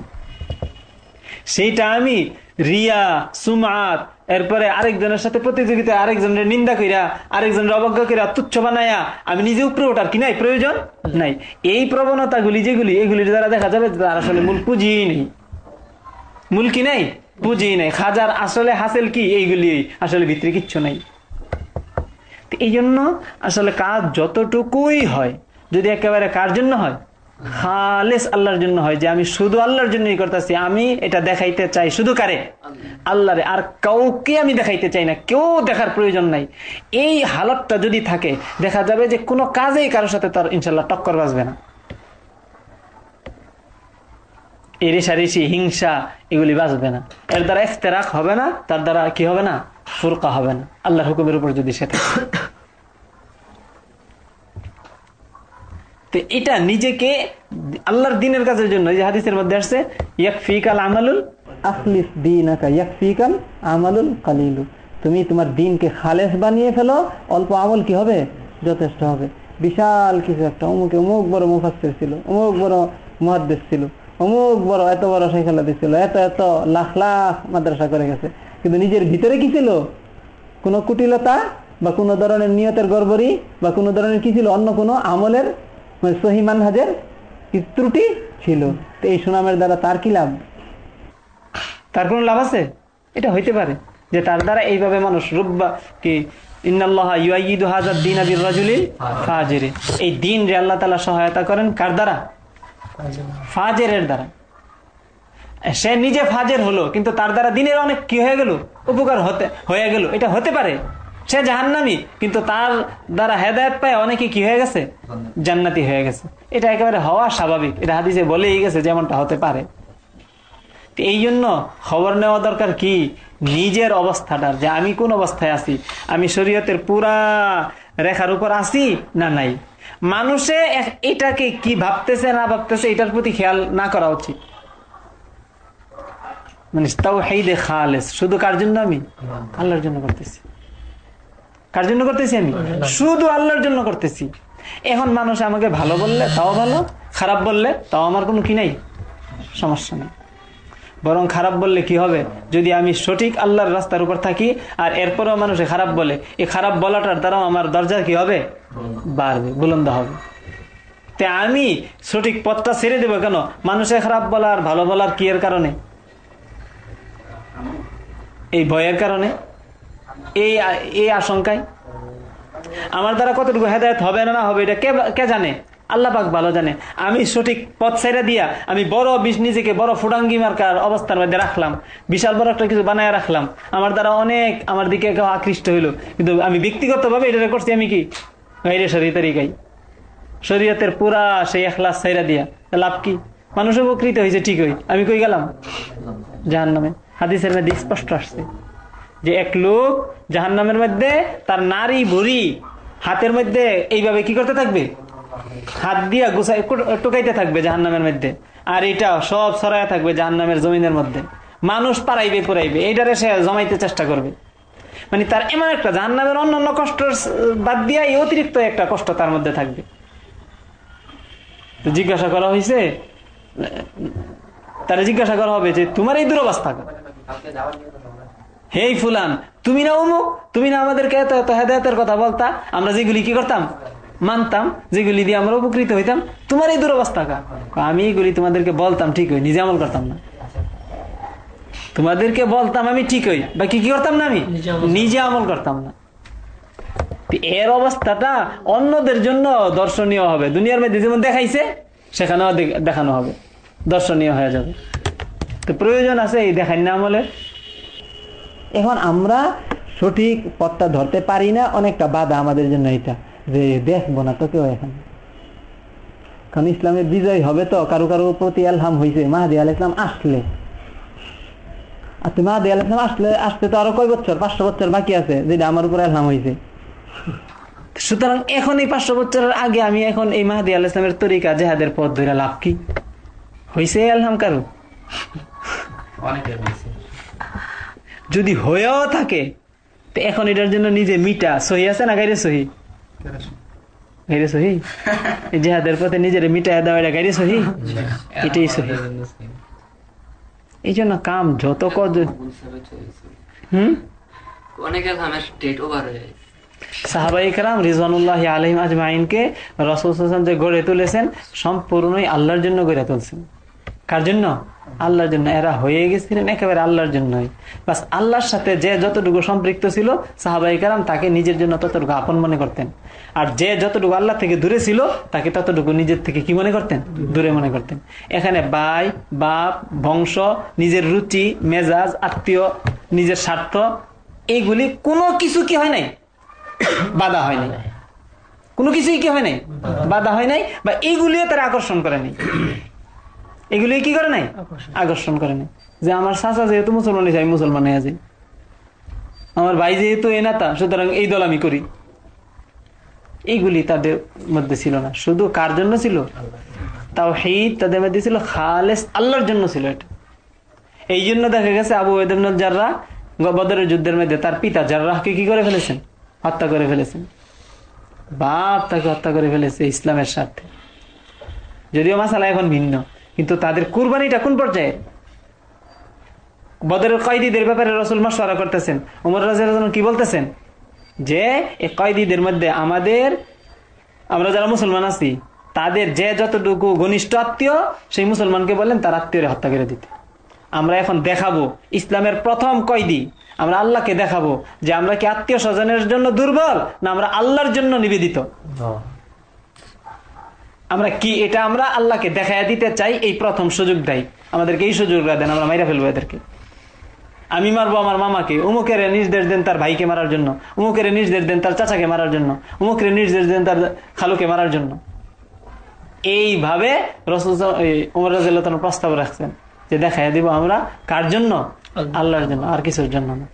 সেইটা আমি রিয়া, সুমআত, এরপরে আরেকজনের সাথে প্রতিযোগিতা, আরেকজনের নিন্দা কইরা, আরেকজনের অবজ্ঞা কইরা, তুচ্ছ বানায়া আমি নিজে উপরে ওঠার কি নাই? প্রয়োজন নাই। এই প্রবণতাগুলি যেগুলি, এগুলির দ্বারা দেখা যাবে তার আসলে মূল পুঁজিই নেই, মূল কি নাই? পুঁজি নাই। খাজার আসলে হাসিল কি? এইগুলি আসলে ভিতরে কিচ্ছু নাই। এই জন্য আসলে কাজ যতটুকুই হয় যদি একেবারে কার জন্য হয়, খালেস আল্লাহর জন্য হয়, যে আমি শুধু আল্লাহর জন্যই করতেছি, আমি এটা দেখাইতে চাই শুধু কারে, আল্লাহরে, আর কাউকে আমি দেখাইতে চাই না, কেউ দেখার প্রয়োজন নাই, এই হালতটা যদি থাকে দেখা যাবে যে কোনো কাজেই কারোর সাথে তার ইনশাল্লাহ টক্কর বাজবে না। রেশারেশি, হিংসা এগুলি বাজবে না, এর দ্বারা ইফতিরাক হবে না, তার দ্বারা কি হবে না, ফুরকা হবে না, আল্লাহর হুকুমের উপর যদি সে থাকে। তো এটা নিজেকে আল্লাহর দ্বীনের কাজের জন্য, এই যে হাদিসের মধ্যে আসছে ইয়াকফিকাল আমালুল আখলিস দীনাকা ইয়াকফিকাল আমালুল কালিলু, তুমি তোমার দ্বীনকে খালেস বানিয়ে ফেলো, অল্প আমল কি হবে, যথেষ্ট হবে। বিশাল কিছু একটা, অমুক বড় মুফাসসির ছিল, অমুক বড় মুহাদ্দিস ছিল, অমুক বড় এত বড় শাইখ হাদিস ছিল, এত এত লাখ লাখ মাদ্রাসা করে গেছে, কিন্তু নিজের ভিতরে কি ছিল, কোনো কুটিলতা বা কোনো ধরনের নিয়তের গড়বড়ি বা কোনো ধরনের কি ছিল, অন্য কোনো আমলের সহি মানহাজের ত্রুটি ছিল। তো এই সুনামের দ্বারা তার কি লাভ, তার কোনো লাভ আছে? এটা হইতে পারে যে তার দ্বারা এইভাবে মানুষ রুব্বা কি ইন্নাল্লাহা ইউআইয়িদু হাযাদ দীনা বির-রাজুলিল ফাজিরি, এই দ্বীন রে আল্লাহ তাআলা সহায়তা করেন কার দ্বারা, ফাজেরের দ্বারা। সে নিজে ফাজের হলো কিন্তু তার দ্বারা দ্বীনের অনেক কি হয়ে গেল, উপকার হয়ে গেল, এটা হতে পারে। সে জাহান্নামী কিন্তু তার দ্বারা হেদায়েত পায় অনেকে কি হয়ে গেছে, জান্নাতি হয়ে গেছে। এটা একেবারে হওয়া স্বাভাবিক, এটা হাদিসে বলেই গেছে যেমনটা হতে পারে। এই জন্য খবর নেওয়া দরকার কি নিজের অবস্থাটার, যে আমি কোন অবস্থায় আছি, আমি শরীয়তের পুরা রেখার উপর আছি না নাই। মানুষে এটাকে কি ভাবতেছে না ভাবতেছে এটার প্রতি খেয়াল না করা উচিত। মানে তাওহীদে খালেস, শুধু কার জন্য, আমি আল্লাহর জন্য করতেছি। কার জন্য করতেছি, আমি শুধু আল্লাহর জন্য করতেছি। এখন মানুষ আমাকে ভালো বললে তাও ভালো, খারাপ বললে তাও আমার কোনো কি নাই, সমস্যা নেই। বরং খারাপ বললে কি হবে, যদি আমি সঠিক আল্লাহর রাস্তার উপর থাকি আর এরপরেও মানুষে খারাপ বলে, এই খারাপ বলাটার দ্বারাও আমার দরজা কি হবে, বাড়বে, বুলন্দ হবে। তে আমি সঠিক পথটা ছেড়ে দেবো কেন, মানুষে খারাপ বলার ভালো বলার কি এর কারণে, এই ভয়ের কারণে, এই আশঙ্কায়। আমার দ্বারা কতটুকু হেদায়েত হবে না হবে এটা কে জানে, আল্লাহ পাক ভালো জানে। আমি সঠিক পথ ছেড়ে দিয়া আমি বড় নিজেকে বড় ফুটাঙ্গি মার্কার অবস্থার মধ্যে রাখলাম, বিশাল বড় একটা কিছু বানায় রাখলাম, আমার দ্বারা অনেক আমার দিকে কেউ আকৃষ্ট হইলো, কিন্তু আমি ব্যক্তিগত ভাবে এটা করছি আমি কি গাইরে শরীয়তের শরীয়তের পুরা সেই ইখলাস ছেড়ে দিয়া, লাভ কি? মানুষ উপকৃত হয়েছে ঠিকই, আমি কই গেলাম জাহান্নামে। হাদিসের মধ্যে স্পষ্ট আসছে যে এক লোক জাহান্নামের মধ্যে তার নারী ভুঁড়ি হাতের মধ্যে এইভাবে কি করতে থাকবে, হাত দিয়া গুছাই টুকাইতে থাকবে জাহান্নামের মধ্যে, আর এটা সব ছড়ায় থাকবে জাহান্নামের জমিনের মধ্যে। মানুষ পারাইবে পুরাইবে, এইটারে সে জমাইতে চেষ্টা করবে। মানে তার এমন একটা জাহান্নামের অন্যান্য কষ্ট বাদ দিয়া এই অতিরিক্ত একটা কষ্ট তার মধ্যে থাকবে। তো জিজ্ঞাসা করা হয়েছে, তারা জিজ্ঞাসা করা হবে যে তোমার এই দুরবস্থা, হেই ফুলান, তুমি না অমুক, তুমি না আমাদেরকে এত এত হেদায়েতের কথা বলতা, আমরা যেগুলি কি করতাম, মানতাম, যেগুলি দিয়ে আমরা উপকৃত হইতাম, তোমার এই দুরবস্থা কা? আমি এগুলি তোমাদেরকে বলতাম ঠিক হই, নিজে আমল করতাম না। তোমাদেরকে বলতাম আমি ঠিক হই, বাকি কি করতাম না, আমি নিজে আমল করতাম না। এর অবস্থাটা অন্যদের জন্য দর্শনীয় হবে, দুনিয়ার মধ্যে যেমন দেখাইছে সেখানেও দেখানো হবে, দর্শনীয় হয়ে যাবে। তো প্রয়োজন আছে এই দেখাই না আমলের। এখন আমরা সঠিক পথটা ধরতে পারি না, অনেকটা বাধা আমাদের জন্য এটা, যে দেখবো না তো কেউ এখন। কারণ ইসলামের বিজয় হবে তো কারো কারো প্রতি এলহাম হয়েছে মাহদী আলাইহিস সালাম আসলে, আর মাহদী আলাইহিস সালাম আসতে তো আরো কয় বছর, 500 বছর বাকি আছে, যেটা আমার উপর এলহাম হয়েছে। সুতরাং এখন এই 500 বছরের আগে আমি এখন এই মাহদী আলাইহিস সালামের তরিকা জিহাদের পথ ধরে লাভ কি হয়েছে? এলহাম কারো যদি হয়েও থাকে তো এখন এটার জন্য নিজে মিটা সহি আছে না গাইরে সহি, গাইরে সহি, জিহাদের পথে নিজের মিটায় দেওয়া, এটা গাইরে সহি, এটাই সহি। এই জন্য কাম যত সাহাবায়ে কেরাম রিজওয়ানুল্লাহি আলাইহিম আজমাইনকে রাসূল সাল্লাল্লাহু আলাইহি ওয়াসাল্লাম যে গড়ে তুলেছেন সম্পূর্ণই আল্লাহর জন্য গড়ে তুলছেন। কার জন্য? আল্লাহর জন্য। এরা হয়ে গেছিলেন একেবারে আল্লাহর জন্যই। বাস আল্লাহর সাথে যে যতটুকু সম্পৃক্ত ছিল সাহাবায়ে কেরাম তাকে নিজের জন্য ততটুকু আপন মনে করতেন, আর যে যতটুকু আল্লাহ থেকে দূরে ছিল তাকে ততটুকু নিজের থেকে কি মনে করতেন? দূরে মনে করতেন। এখানে ভাই, বাপ, বংশ, নিজের রুচি, মেজাজ, আত্মীয়, নিজের স্বার্থ, এইগুলি কোনো কিছু কি হয় নাই? বাধা হয় নাই। কোনো কিছুই কি হয় নাই? বাধা হয় নাই, বা এইগুলিও তারা আকর্ষণ করে নাই। এগুলি কি করে নাই? আকর্ষণ করে নাই। যে আমার চাচা যেহেতু মুসলমান হয়েছে আমি মুসলমান হয়ে যাই, আমার ভাই যেহেতু এই নেতা সুতরাং এই দল আমি করি, এইগুলি তাদের মধ্যে ছিল না। শুধু কার জন্য ছিল? তাওহীদ তাদের মধ্যে ছিল, খালেস আল্লাহর জন্য ছিল এটা। এই জন্য দেখা গেছে আবু উবাইদা ইবনে জাররাহ বদরের যুদ্ধের মধ্যে তার পিতা জাররাহকে কি করে ফেলেছেন? হত্যা করে ফেলেছেন। বাপ তাকে হত্যা করে ফেলেছে ইসলামের স্বার্থে। যদিও মাসালা এখন ভিন্ন, কিন্তু তাদের কুরবানিটা কোন পর্যায়ে? বদরের কয়েদীদের ব্যাপারে রাসূল মাশওয়ারা করতেছেন। ওমর রাদিয়াল্লাহু আনহু কি বলতেছেন? যে এই কয়েদীদের মধ্যে আমরা যারা মুসলমান আছি তাদের যে যতটুকু ঘনিষ্ঠ আত্মীয় সেই মুসলমানকে বললেন তার আত্মীয়রে হত্যা করে দিতে। আমরা এখন দেখাবো ইসলামের প্রথম কয়েদী, আমরা আল্লাহকে দেখাবো যে আমরা কি আত্মীয় স্বজনের জন্য দুর্বল না আমরা আল্লাহর জন্য নিবেদিত। আমরা কি এটা আমরা আল্লাহকে দেখাইয়া দিতে চাই, এই প্রথম সুযোগ দেয় আমাদেরকে, এই সুযোগটা দেন, আমরা মাইরা ফেলবো এদেরকে। আমি মারবো আমার মামাকে, উমুকের নির্দেশ দেন তার ভাইকে মারার জন্য, উমুকের নির্দেশ দেন তার চাচাকে মারার জন্য, উমুকের নির্দেশ দেন তার খালুকে মারার জন্য। এইভাবে রাসূল ওমর রাদিয়াল্লাহু আনহু প্রস্তাব রাখছেন যে দেখাইয়া দিব আমরা কার জন্য? আল্লাহর জন্য, আর কিছুর জন্য না।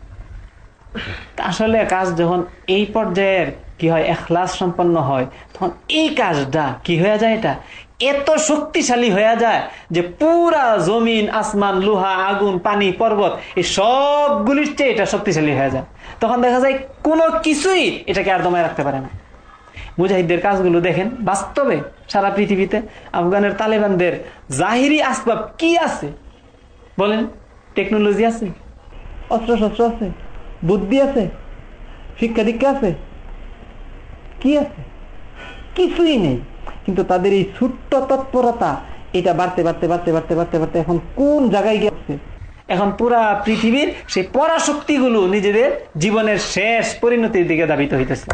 আসলে কাজ যখন এই পর্যায়ের কি হয়, ইখলাস সম্পন্ন হয়, তখন এই কাজটা কি হয়ে যায়, এটা এত শক্তিশালী হয়ে যায় যে পুরা জমিন, আসমান, লোহা, আগুন, পানি, পর্বত এই সবগুলির চেয়ে এটা শক্তিশালী হয়ে যায়। তখন দেখা যায় কোনো কিছুই এটাকে আর দমায় রাখতে পারে না। মুজাহিদদের কাজগুলো দেখেন বাস্তবে সারা পৃথিবীতে। আফগানের তালেবানদের জাহিরি আসবাব কি আছে বলেন? টেকনোলজি আছে, অস্ত্র শস্ত্র আছে, বুদ্ধি আছে, শিক্ষা দীক্ষা আছে, কি আছে? কিছুই নেই। কিন্তু তাদের এই ছোট্ট তৎপরতা এটা বাড়তে বাড়তে বাড়তে বাড়তে বাড়তে বাড়তে এখন কোন জায়গায় গেছে? এখন পুরা পৃথিবীর সেই পরাশক্তিগুলো নিজেদের জীবনের শেষ পরিণতির দিকে ধাবিত হইতেছে।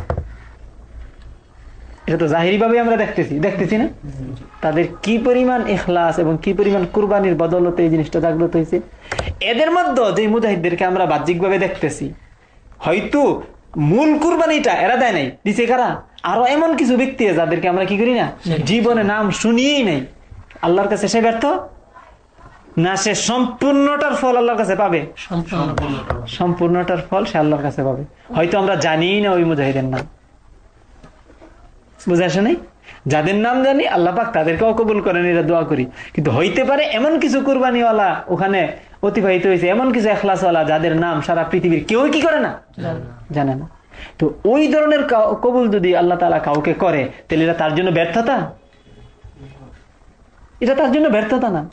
এটা তো জাহিরি ভাবে আমরা দেখতেছি না তাদের কি পরিমাণ ইখলাস এবং কি পরিমাণ কুরবানির বদলতে এই জিনিসটা জাগ্রত হয়েছে। এদের মধ্যে যে মুজাহিদদেরকে আমরা বাহ্যিকভাবে দেখতেছি, হয়তো মূল কুরবানিটা এরা দেয় নাই, দিছে কারা? আরো এমন কিছু ব্যক্তি যাদেরকে আমরা কি করি না, জীবনে নাম শুনিয়েই নাই। আল্লাহর কাছে সে ব্যর্থ না, সে সম্পূর্ণটার ফল আল্লাহর কাছে পাবে। সম্পূর্ণটার ফল সে আল্লাহর কাছে পাবে। হয়তো আমরা জানি না ওই মুজাহিদের নাম, বুঝে আসে নাই? যাদের নাম জানি আল্লাহ পাক তাদেরকেও কবুল করেন, এরা দোয়া করি। কিন্তু হইতে পারে এমন কিছু কুরবানিওয়ালা ওখানে অতিবাহিত হয়েছে, এমন কিছু ইখলাসওয়ালা যাদের নাম সারা পৃথিবীর কেউ কি করে না, জানে না। তো ওই ধরনের কবুল যদি আল্লাহ তাআলা কাউকে করে, তাহলে এটা তার জন্য ব্যর্থতা? এটা তার জন্য ব্যর্থতা না।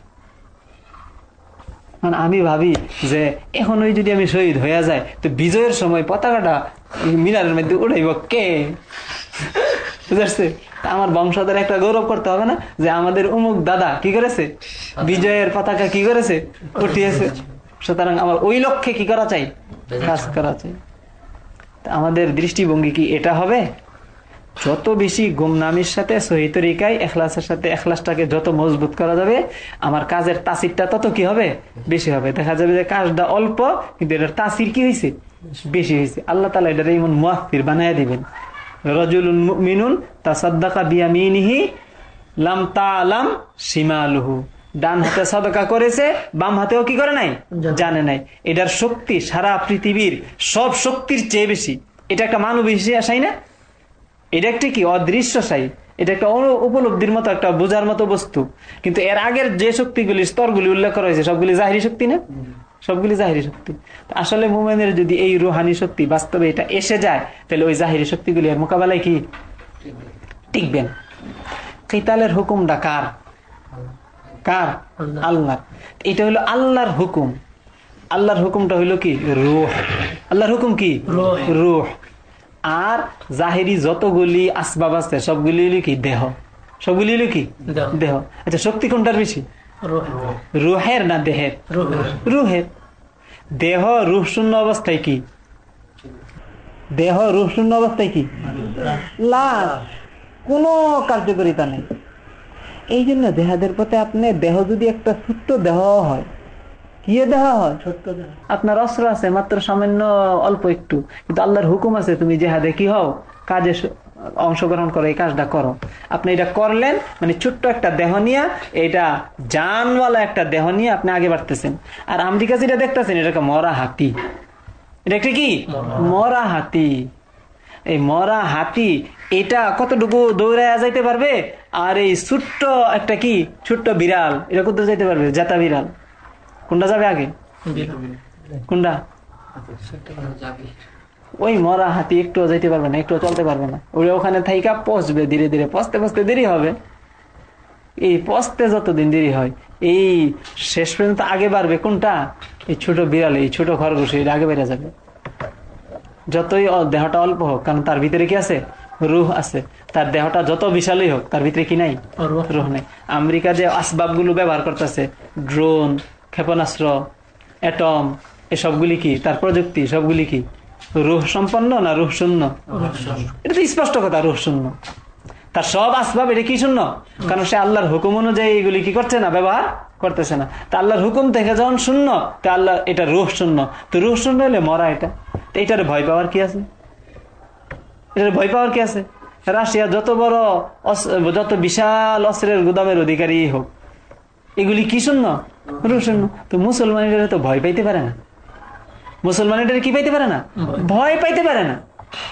মানে আমি ভাবি যে এখন ওই যদি আমি শহীদ হয়ে যায়, তো বিজয়ের সময় পতাকাটা মিনারের মধ্যে উড়াইব কে? বুঝতে? আমার বংশধর একটা গৌরব করতে হবে না যে আমাদের অমুক দাদা কি করেছে, বিজয়ের পতাকা কি করেছে, উঠিয়েছে। সুতরাং আমার ওই লক্ষ্যে কি করা চাই, কাজ করা চাই। আমাদের দৃষ্টিভঙ্গি কি এটা হবে? যত বেশি গুমনামির সাথে সহি তরিকায় ইখলাসের সাথে ইখলাসটাকে যত মজবুত করা যাবে, আমার কাজের তাসিরটা তত কি হবে, বেশি হবে। দেখা যাবে যে কাজটা অল্প কিন্তু এটার তাসির কি হয়েছে, বেশি হয়েছে। আল্লাহ তাআলা এটার এমন মুআফির বানায় দিবেন। রাজুলুন মুমিনুন তাসাদ্দাকা বিয়ামিনিহি লাম তাআলাম শিমালুহু, ডান হাতে সাদকা করেছে, বাম হাতেও কি করে নাই, জানে নাই। এটার শক্তি সারা পৃথিবীর সব শক্তির চেয়ে বেশি। এটা একটা মানবী সাই না, এটা একটা কি অদৃশ্য সাই, এটা একটা উপলব্ধির মতো, একটা বোঝার মতো বস্তু। কিন্তু এর আগের যে শক্তিগুলি, স্তরগুলি উল্লেখ করা হয়েছে সবগুলি জাহিরি শক্তি না, সবগুলি জাহিরি শক্তি। আসলে মুমিনের যদি এই রুহানি শক্তি বাস্তবে এটা এসে যায়, তাহলে ওই জাহিরি শক্তিগুলি এর মোকাবেলায় কি টিকবেন। কিতালের হুকুমটা কার? কার? আল্লাহর। এটা হলো আল্লাহর হুকুম। আল্লাহর হুকুমটা হইলো কি, রূহ। আল্লাহর হুকুম কি, রূহ। আর জাহিরি যতগুলি আসবাব আছে সবগুলি হলো কি, দেহ। সবগুলি হলো কি, দেহ। আচ্ছা, শক্তি কোনটার বেশি? রুহের না দেহের? রুহের। দেহ রূহ শূন্য অবস্থায় কি? দেহ রূহ শূন্য অবস্থায় কি? লাশ, কোনো কার্যকারিতা নেই। এই জন্য দেহাদের পথে আপনি দেহ যদি একটা ছোট্ট দেহ হয়, কি দেহ হয়? আপনার অস্ত্র আছে মাত্র সামান্য অল্প একটু, কিন্তু আল্লাহর হুকুম আছে তুমি জেহাদে কি হও, কাজে অংশগ্রহণ করো, এই কাজটা করো। আপনি এটা করলেন, মানে ছোট্ট একটা দেহ নিয়ে, এটা জানওয়ালা একটা দেহ নিয়ে আপনি আগে বাড়তেছেন। আর আমেরিকা যেটা দেখতেছেন, এটাকে মরা হাতি। এটা একটা কি? মরা হাতি। এই মরা হাতি এটা কতটুকু দৌড়াইয়া যাইতে পারবে, আর এই ছোট্ট একটা কি ছোট্ট বিড়াল এটা কত যাইতে পারবে? জাতা বিড়াল। কোনটা যাবে আগে? কোনটা? ওই মরা হাতি একটু যাইতে পারবে না, একটু চলতে পারবে না। ওরা ওখানে থাইকা পচবে, ধীরে ধীরে পচতে পচতে দেরি হবে। এই পচতে যতদিন দেরি হয়, এই শেষ পর্যন্ত আগে বাড়বে কোনটা? এই ছোট বিড়াল, এই ছোট খরগোশ, এটা আগে বেড়ে যাবে। যতই দেহটা অল্প হোক, কারণ তার ভিতরে কি আছে? রুহ আছে। তার দেহটা যত বিশালই হোক, তার ভিতরে কি নাই? রুহ নাই। আমেরিকা যে আসবাব গুলো ব্যবহার করতেছে, ড্রোন, ক্ষেপণাস্ত্র, অ্যাটম, এসবগুলি কি? তার প্রযুক্তি সবগুলি কি রুহ সম্পন্ন না রুহ শূন্য? এটা তো স্পষ্ট কথা, রুহ শূন্য। তার সব আসবাব এটা কি শূন্য? কারণ সে আল্লাহর হুকুম অনুযায়ী এগুলি কি করছে না, ব্যবহার করতেছে না। তা আল্লাহর হুকুম থেকে যখন শূন্য, তা আল্লাহ এটা রুহ শূন্য। তো রুহ শূন্য হলে মরা। এটা এটার ভয় পাওয়ার কি আছে? এটার ভয় পাওয়ার কি আছে? রাশিয়া যত বড়, যত বিশাল অস্ত্রের গুদামের অধিকারী হোক, এগুলি কি শূন্য? রুহ শূন্য। তো মুসলমানেরা তো ভয় পাইতে পারে না। মুসলমানেরা কি পাইতে পারে না? ভয় পাইতে পারে না।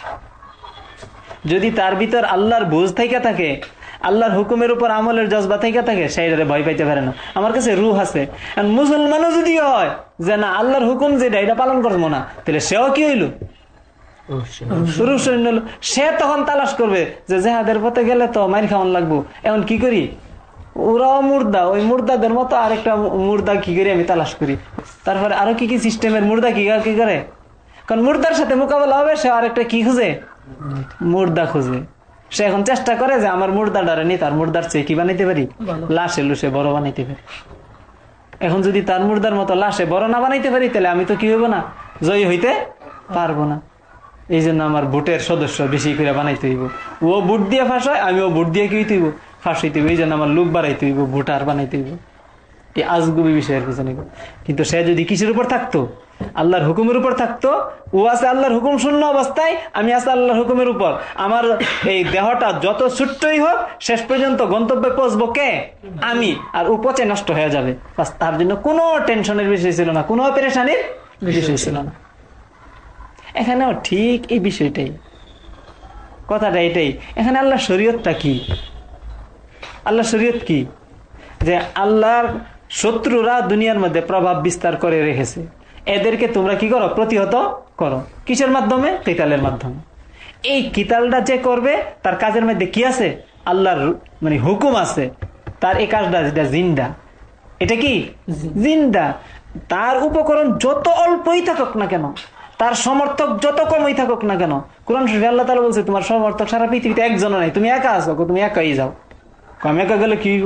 যদি তার ভিতর আল্লাহর বুঝ থাইকা থাকে, আল্লাহর হুকুমের উপর আমলের জজবা থাইকা থাকে, সেইটারে ভয় পাইতে পারে না। আমার কাছে রুহ আছে। মুসলমানও যদি হয় যে না আল্লাহর হুকুম যেটা এটা পালন করবো না, তাহলে সেও কি হইল? রুহ শূন্য হলো। সে তখন তালাশ করবে যে জেহাদের পথে গেলে তো মাইর খাওয়ান লাগবো, এখন কি করি? ওরাও মুর্দা, ওই মুর্দাদের মতো আরেকটা মুর্দা কি করি আমি তালাশ করি। তারপরে আরো কি কি সিস্টেমের মুর্দা কি করে, কারণ মুর্দার সাথে মোকাবেলা হবে, সে আরেকটা কি খুঁজে? মুর্দা খুঁজে। সে এখন চেষ্টা করে যে আমার মুর্দা ডারেনি, তার মুর্দার চেয়ে কি বানাইতে পারি, লাশে লুসে বড় বানাইতে পারি। এখন যদি তার মুর্দার মতো লাশে বড় না বানাইতে পারি, তাহলে আমি তো কি হইব না, জয়ী হইতে পারবো না। এই জন্য আমার বুটের সদস্য বেশি করে বানাইতে হইব। ও বুট দিয়ে ফাঁস হয়, আমি ও বুট দিয়ে কি হইতে হইব, ফাঁস হইতে হইব। এই জন্য আমার লোক বাড়াইতে হইব, বুট আর বানাইতে হইব। এই আজগুবি বিষয়ের পিছনে। কিন্তু সে যদি কিসের উপর থাকতো? আল্লাহর হুকুমের উপর থাকতো। ও আছে আল্লাহর হুকুম শূন্য অবস্থায়, আমি আছে আল্লাহর হুকুমের উপর। আমার এই দেহটা যত ছোট্টই হোক, শেষ পর্যন্ত গন্তব্যে পৌঁছবো কে? আমি। আর ও পচে নষ্ট হয়ে যাবে। তার জন্য কোনো টেনশনের বিষয় ছিল না, কোনো পেরেশানির বিষয় ছিল না। এখানেও ঠিক এই বিষয়টাই, কথাটা এটাই। এখানে আল্লাহর শরীয়তটা কি? আল্লাহর শরীয়ত কি? যে আল্লাহর শত্রুরা দুনিয়ার মধ্যে প্রভাব বিস্তার করে রেখেছে, এদেরকে তোমরা কি করো? প্রতিহত করো। কিসের মাধ্যমে? কিতালের মাধ্যমে। এই কিতালটা যে করবে, তার কাজের মধ্যে কি আছে? আল্লাহর মানে হুকুম আছে। তার এই কাজটা যেটা জিন্দা, এটা কি জিন্দা। তার উপকরণ যত অল্পই থাকুক না কেন, তার সমর্থক যত কমই থাকুক না কেন, কোরআন শরীফে আল্লাহ তাআলা বলছে তোমার সমর্থক সারা পৃথিবীতে একজনও নাই, তুমি একা আছো, তুমি একাই যাও। আমি একা গেলে কি হইব?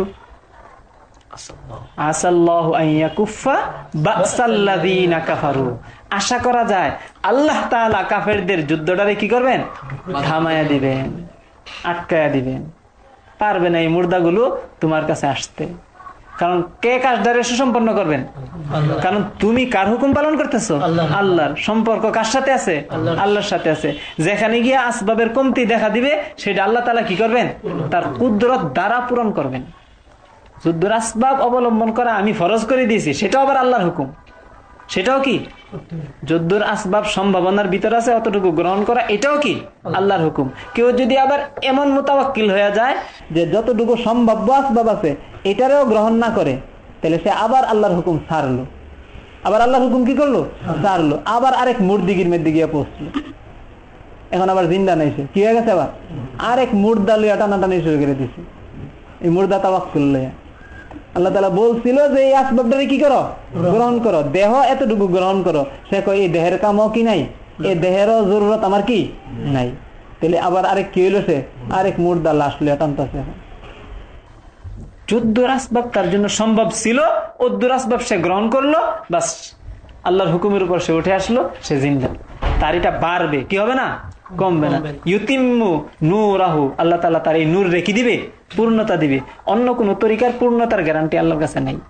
আশা করা যায় আল্লাহ তাআলা কাফেরদের যুদ্ধটারে কি করবেন? থামায়া দিবেন, আটকায়া দিবেন। পারবে না এই মুর্দাগুলো তোমার কাছে আসতে। কারণ কে কাজটারে সুসম্পন্ন করবেন? কারণ তুমি কার হুকুম পালন করতেছো? আল্লাহর। সম্পর্ক কার সাথে আছে? আল্লাহর সাথে আছে। যেখানে গিয়ে আসবাবের কমতি দেখা দিবে, সেটা আল্লাহ তাআলা কি করবেন? তার কুদরত দ্বারা পূরণ করবেন। যুদ্ধের আসবাব অবলম্বন করা আমি ফরজ করে দিয়েছি, সেটাও আবার আল্লাহর হুকুম। সেটাও কি যুদ্ধের আসবাব সম্ভাবনার ভিতর আছে, অতটুকু গ্রহণ করা, এটাও কি আল্লাহর হুকুম। কেউ যদি আবার এমন মোতাওয়াক্কিল হয়ে যায় যে যতটুকু সম্ভাব্য আসবাব আছে এটারেও গ্রহণ না করে, তাহলে সে আবার আল্লাহর হুকুম ছাড়লো। আবার আল্লাহর হুকুম কি করলো? ছাড়লো। আবার আরেক মুর্দিগির মধ্যে গিয়ে পৌঁছলো। এখন আবার জিন্দা নাই, সে কি হয়ে গেছে? আবার আরেক মুর্দা লইয়া টানাটানি শুরু করে দিছে। এই মুর্দা তাওয়াক্কুল লইয়া আল্লাহ তাআলা বলছিল যে এই আসবাবটারে কি করো? গ্রহণ করো। দেহ এতটুকু গ্রহণ করো। সে কয় এই দেহের কামও কি নাই, এই দেহেরও জরুরত আমার কি নাই। তাহলে আবার আরেক কি হইল? সে আরেক মুর্দা লাশ লইয়া টানতেছে। যদ্দুর আসবাব তার জন্য সম্ভব ছিল ওদ্দুর আসবাব সে গ্রহণ করলো, বাস আল্লাহর হুকুমের উপর সে উঠে আসলো, সে জিন্দা। তার এটা বাড়বে, কি হবে না, কমবে না। ইউতিম্মু নূরাহু, আল্লাহ তাআলা তার এই নূর রেখে দিবে, পূর্ণতা দিবে। অন্য কোন তরিকার পূর্ণতার গ্যারান্টি আল্লাহর কাছে নাই।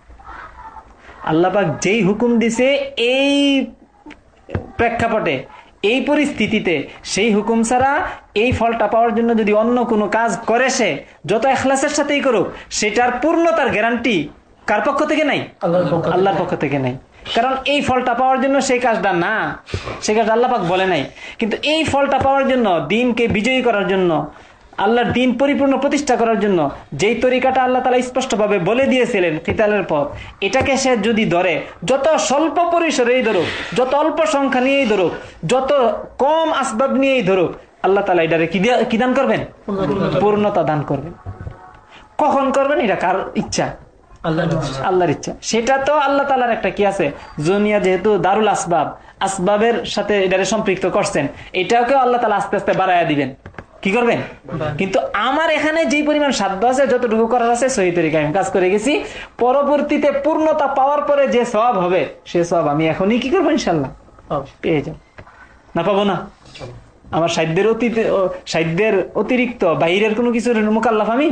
আল্লাহ পাক যেই হুকুম দিছে এই প্রেক্ষাপটে, এই পরিস্থিতিতে, সেই হুকুম ছাড়া এই ফলটা পাওয়ার জন্য যদি অন্য কোনো কাজ করে, সে যত ইখলাসের সাথেই করুক, সেটার পূর্ণতার গ্যারান্টি কার পক্ষ থেকে নাই, আল্লাহর পক্ষ থেকে নাই। কারণ এই ফলটা পাওয়ার জন্য সেই কাজটা না, সেই কাজটা আল্লাহ পাক বলে নাই। কিন্তু এই ফলটা পাওয়ার জন্য, দিনকে বিজয়ী করার জন্য, আল্লাহর দিন পরিপূর্ণ প্রতিষ্ঠা করার জন্য যেই তরিকাটা আল্লাহ তাআলা স্পষ্টভাবে বলে দিয়েছিলেন, কিতালের পথ, এটাকে সে যদি ধরে, যত স্বল্প পরিসরেই ধরুক, যত অল্প সংখ্যা নিয়েই ধরুক, যত কম আসবাব নিয়েই ধরুক, আল্লাহ তাআলা এটারে কি দান করবেন, পূর্ণতা দান করবেন। কখন করবেন এটা কার ইচ্ছা, আল্লাহর ইচ্ছা। সেটা তো আল্লাহ তাআলার একটা কি আছে, দুনিয়া যেহেতু দারুল আসবাব, আসবাবের সাথে এটারে সম্পৃক্ত করছেন, এটাকে আল্লাহ তাআলা আস্তে আস্তে বাড়ায়া দিবেন, কি করবেন। কিন্তু আমার এখানে যে পরিমাণ সাধ্য আছে, যতটুকু করার আছে, সহি তরিকায় আমি কাজ করে গেছি। পরবর্তীতে পূর্ণতা পাওয়ার পরে যে সওয়াব হবে, সে সওয়াব আমি এখনই কি করবো, ইনশাআল্লাহ পেয়ে যাব। না পাবো না, আমার সাধ্যের অতিরিক্ত বাইরের কোনো কিছুর মুকাল্লাফ আমি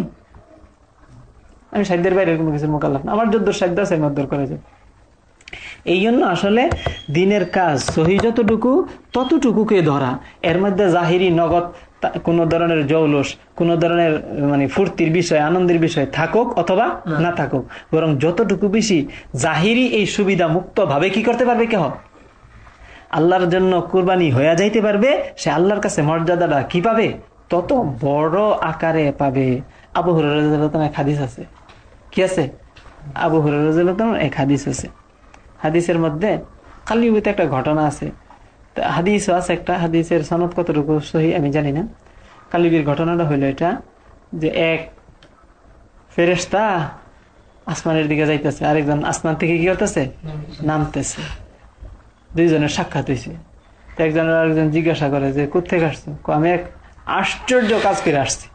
সাধ্যের বাইরের কোনো কিছুর মুকাল্লাফ না। আমার যদ্দুর সাধ্য আছে মদ্দুর করে যাব। এই জন্য আসলে দিনের কাজ সহি যতটুকু, ততটুকুকে ধরা। এর মধ্যে জাহিরি নগদ কোন ধরনের জৌলুস, কোন ধরনের মানে ফুর্তির বিষয়, আনন্দের বিষয় থাকুক অথবা না থাকুক, বরং যতটুকু বেশি জাহিরি এই সুবিধা মুক্ত ভাবে কি করতে পারবে, কেহ আল্লাহর জন্য কুরবানি হয়ে যাইতে পারবে, সে আল্লাহর কাছে মর্যাদাটা কি পাবে, তত বড় আকারে পাবে। আবু হুরায়রা রাদিয়াল্লাহু তাআলা এক হাদিস আছে, কি আছে, আবু হুরায়রা রাদিয়াল্লাহু তাআলা এক হাদিস আছে। হাদিসের মধ্যে কালিবিতে একটা ঘটনা আছে, হাদিসও আছে একটা, হাদিসের সনদ কতটুকু সহি আমি জানি না। কালিবির ঘটনাটা হইলো এটা যে এক ফেরেশতা আসমানের দিকে যাইতেছে, আরেকজন আসমান থেকে কি করতেছে, নামতেছে। দুইজনের সাক্ষাৎ হয়েছে। একজন আরেকজন জিজ্ঞাসা করে যে কোত্থেকে আসছো, আমি এক আশ্চর্য কাজ করে আসছি।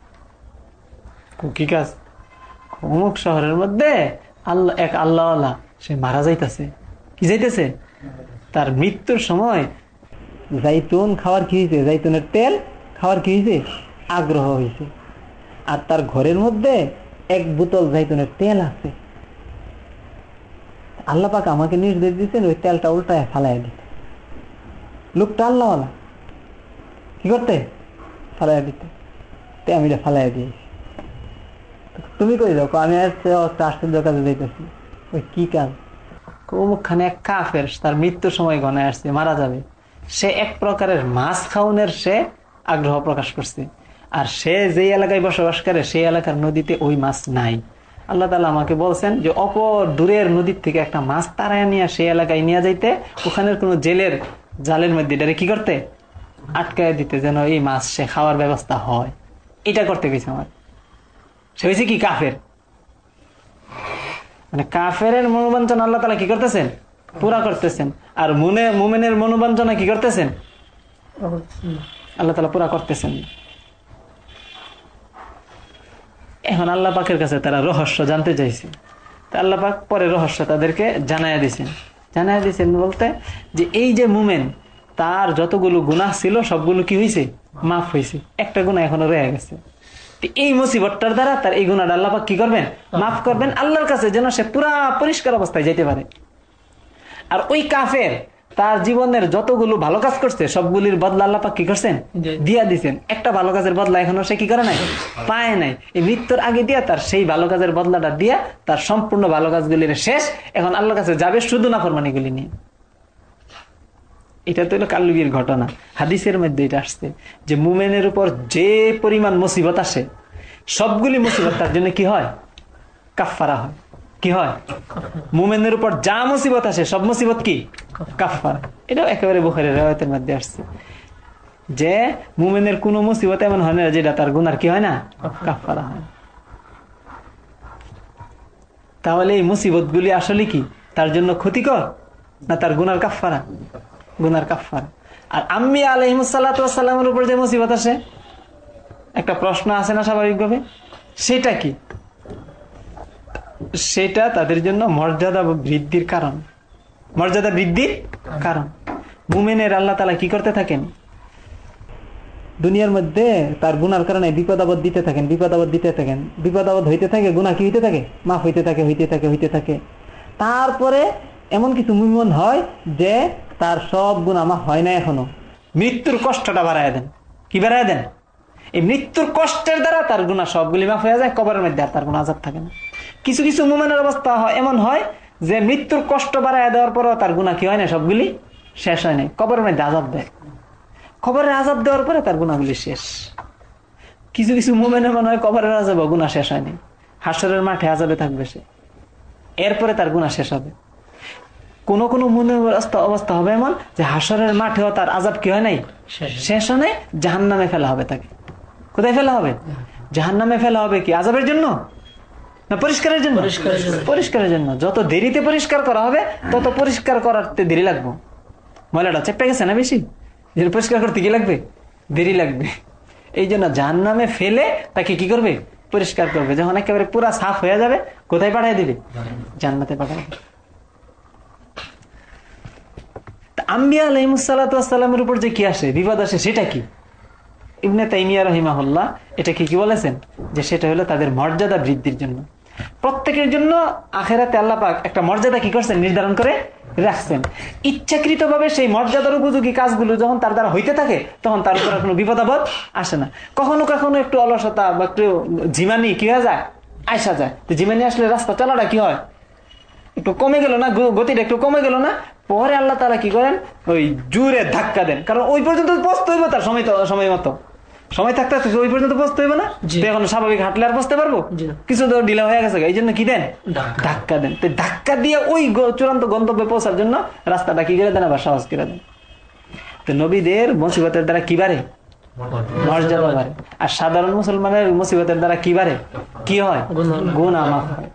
কি কাজ? অমুক শহরের মধ্যে এক আল্লাহওয়ালা সে মারা যাইতেছে। কি যাইতেছে? তার মৃত্যুর সময় জাইতুন খাওয়ার কি হয়েছে, জাইতুনের তেল খাওয়ার কি হয়েছে, আগ্রহ হয়েছে। আর তার ঘরের মধ্যে এক বোতল জাইতুনের তেল আছে। আল্লাহ পাক আমাকে নির্দেশ দিচ্ছেন ওই তেলটা উল্টায় ফালাই দিতে। লোকটা আল্লাহওয়ালা, কি করতে, ফালাই দিতে। আমি এটা ফালাই দিয়েছি। তুমি কই যাও? আমি আশ্চর্য কাজে যাইতেছি। ওই কি কাজ? অমুকখানে এক কাফের তার মৃত্যুর সময় ঘনায় আসছে, মারা যাবে। সে এক প্রকারের মাছ খাওয়ানোর সে আগ্রহ প্রকাশ করছে। আর সে যেই এলাকায় বসবাস করে সেই এলাকার নদীতে ওই মাছ নাই। আল্লাহ তাআলা আমাকে বলছেন যে অপর দূরের নদীর থেকে একটা মাছ তাড়ায় নিয়ে সেই এলাকায় নিয়ে যাইতে, ওখানের কোনো জেলের জালের মধ্যে এটারে কি করতে, আটকায় দিতে, যেন এই মাছ সে খাওয়ার ব্যবস্থা হয়। এটা করতে গেছে আমার। সে হয়েছে কি কাফের, মানে কাফেরের মনোবাঞ্ছনা আল্লাহ তাআলা কি করতেছেন, পুরা করতেছেন। আর মুমিনের মনোবাঞ্ছনা কি করতেছেন, আল্লাহ তাআলা পুরা করতেছেন। এখন আল্লাহ পাকের কাছে তারা রহস্য জানতে চাইছে। তা আল্লাহ পাক পরে রহস্য তাদেরকে জানাইয়া দিয়েছেন বলতে যে এই যে মুমিন, তার যতগুলো গুনাহ ছিল সবগুলো কি হয়েছে, মাফ হয়েছে। একটা গুনাহ এখনো রয়ে গেছে। এই মুসিবতটার দ্বারা তার এই গুনাহটা আল্লাহ পাক কি করবেন, মাফ করবেন আল্লাহর কাছে, যেন সে পুরা পরিষ্কার অবস্থায় যেতে পারে। আর ওই কাফের তার জীবনের যতগুলো ভালো কাজ করছে সবগুলির বদলা আল্লাহ পাক কি করছেন, দিয়া দিচ্ছেন। একটা ভালো কাজের বদলা এখনো সে কি করে নাই, পায় নাই। এই মৃত্যুর আগে দিয়া তার সেই ভালো কাজের বদলাটা দিয়া তার সম্পূর্ণ ভালো কাজগুলির শেষ। এখন আল্লাহর কাছে যাবে শুধু নাফরমানিগুলি নিয়ে। এটা তো হলো কালবির ঘটনা। হাদিসের মধ্যে এটা আসছে যে মুমিনের উপর যে পরিমাণ মুসিবত আসে, সবগুলি মুসিবত তার জন্য কি হয়, কাফফারা হয়। কি হয়, মুমিনের উপর যা মুসিবত আসে সব মুসিবত কি, কাফফারা। এটাও একেবারে বুখারীর riwayat-এর মধ্যে আসছে যে মুমিনের কোন মুসিবত এমন হয় না যেটা তার গুনার কি হয় না, কাফফারা হয়। তাহলে এই মুসিবত গুলি আসলে কি তার জন্য ক্ষতিকর না তার গুনার কাফফারা? গুনার কাফফারা। আর আম্বিয়া আলাইহিস সালাতু ওয়াস সালামের উপর যে মুসিবত আসে, একটা প্রশ্ন আছে না স্বাভাবিকভাবে, সেটা কি? সেটা তাদের জন্য মর্যাদা বৃদ্ধির কারণ, মর্যাদা বৃদ্ধির কারণ। মুমিনের আল্লাহ তাআলা কি করতে থাকেন? দুনিয়ার মধ্যে তার গুনার কারণে বিপদ আপদ দিতে থাকেন, বিপদ আপদ দিতে থাকেন, বিপদ আপদ হইতে থাকে, গুনাহ কি হইতে থাকে? মাফ হইতে থাকে, হইতে থাকে, হইতে থাকে। তারপরে এমন কিছু মুমিন হয় যে তার সব গুনাহ মাফ হয় না, এখনো মৃত্যুর কষ্টটা বাড়ায় দেন। কি বাড়ায় দেন? এই মৃত্যুর কষ্টের দ্বারা তার গুনাহ সবগুলি মাফ হয়ে যায়, কবরের মধ্যে আর তার কোনো আযাব থাকে না। কিছু কিছু মুমিনের অবস্থা এমন হয় যে মৃত্যুর কষ্ট বাড়ায় দেওয়ার পরও তার গুনাহ কি হয় না, সবগুলি শেষ হয় নাই, কবরের মধ্যে আযাব দেয়। কবরের আযাব দেওয়ার পরে তার গুনাহগুলি শেষ। কিছু কিছু মুমিনের মনে হয় কবরের আযাব গুনাহ শেষ হয়নি, হাশরের মাঠে আযাবে থাকবে সে, এরপরে তার গুনাহ শেষ হবে। কোন কোন মুমিনের অবস্থা হবে এমন যে হাশরের মাঠেও তার আযাব কি হয় নাই, শেষ হয় নাই, জাহান্নামে ফেলা হবে তাকে। কোথায় ফেলা হবে? জাহান্নামে ফেলা হবে। কি আযাবের জন্য না পরিষ্কারের জন্য? পরিষ্কারের জন্য। যত দেরিতে পরিষ্কার করা হবে তত পরিষ্কার করাতে দেরি লাগবে। ময়লাটা চেপে গেছে না বেশি, যেটা পরিষ্কার করতে কি লাগবে? দেরি লাগবে। এই জন্য জাহান্নামে ফেলে তাকে কি করবে? পরিষ্কার করবে। যখন একেবারে পুরা সাফ হয়ে যাবে, কোথায় পাঠিয়ে দিবে? জান্নাতে পাঠিয়ে দিবে। আম্বিয়া আলাইহিস সালাতু ওয়াস সালামের উপর যে কি আসে, বিপদ আসে, সেটা কি? ইবনে তাইমিয়া রাহিমাহুল্লাহ এটা কি বলেছেন? যে সেটা হলো তাদের মর্যাদা বৃদ্ধির জন্য। প্রত্যেকের জন্য আখিরাতে আল্লাহ পাক একটা মর্যাদা কি করছেন? নির্ধারণ করে রাখছেন। ইচ্ছাকৃতভাবে সেই মর্যাদার উপযোগী কাজগুলো যখন তার দ্বারা হইতে থাকে, তখন তার উপর কোনো বিপদ আপদ আসে না। কখনো কখনো একটু অলসতা বা একটু ঝিমানি কি হয়ে যায়, আইসা যায়। তো ঝিমানি আসলে রাস্তা চলাটা কি হয়, একটু কমে গেল না, গতিটা একটু কমে গেল না, পরে আল্লাহ তাআলা কি করেন? ওই জোরে ধাক্কা দেন। কারণ ওই পর্যন্ত পৌঁছতে হইব তার সময় মতো, সময় থাকতে থাকতে ওই পর্যন্ত পৌঁছতে হইবে না। এখন স্বাভাবিক হাঁটলে আর পৌঁছতে পারবো? কিছু তো ডিলে হয়ে গেছে, এই জন্য কি দেন? ধাক্কা দেন। তো ধাক্কা দিয়ে ওই চূড়ান্ত গন্তব্যে পৌঁছার জন্য রাস্তাটা কি করে দেন? আবার সহজ করে দেন। তো নবীদের মুসিবতের দ্বারা কি বাড়ে? মর্যাদা বাড়ে। আর সাধারণ মুসলমানের মুসিবতের দ্বারা কি বাড়ে? কি হয়? গুনাহ মাফ হয়।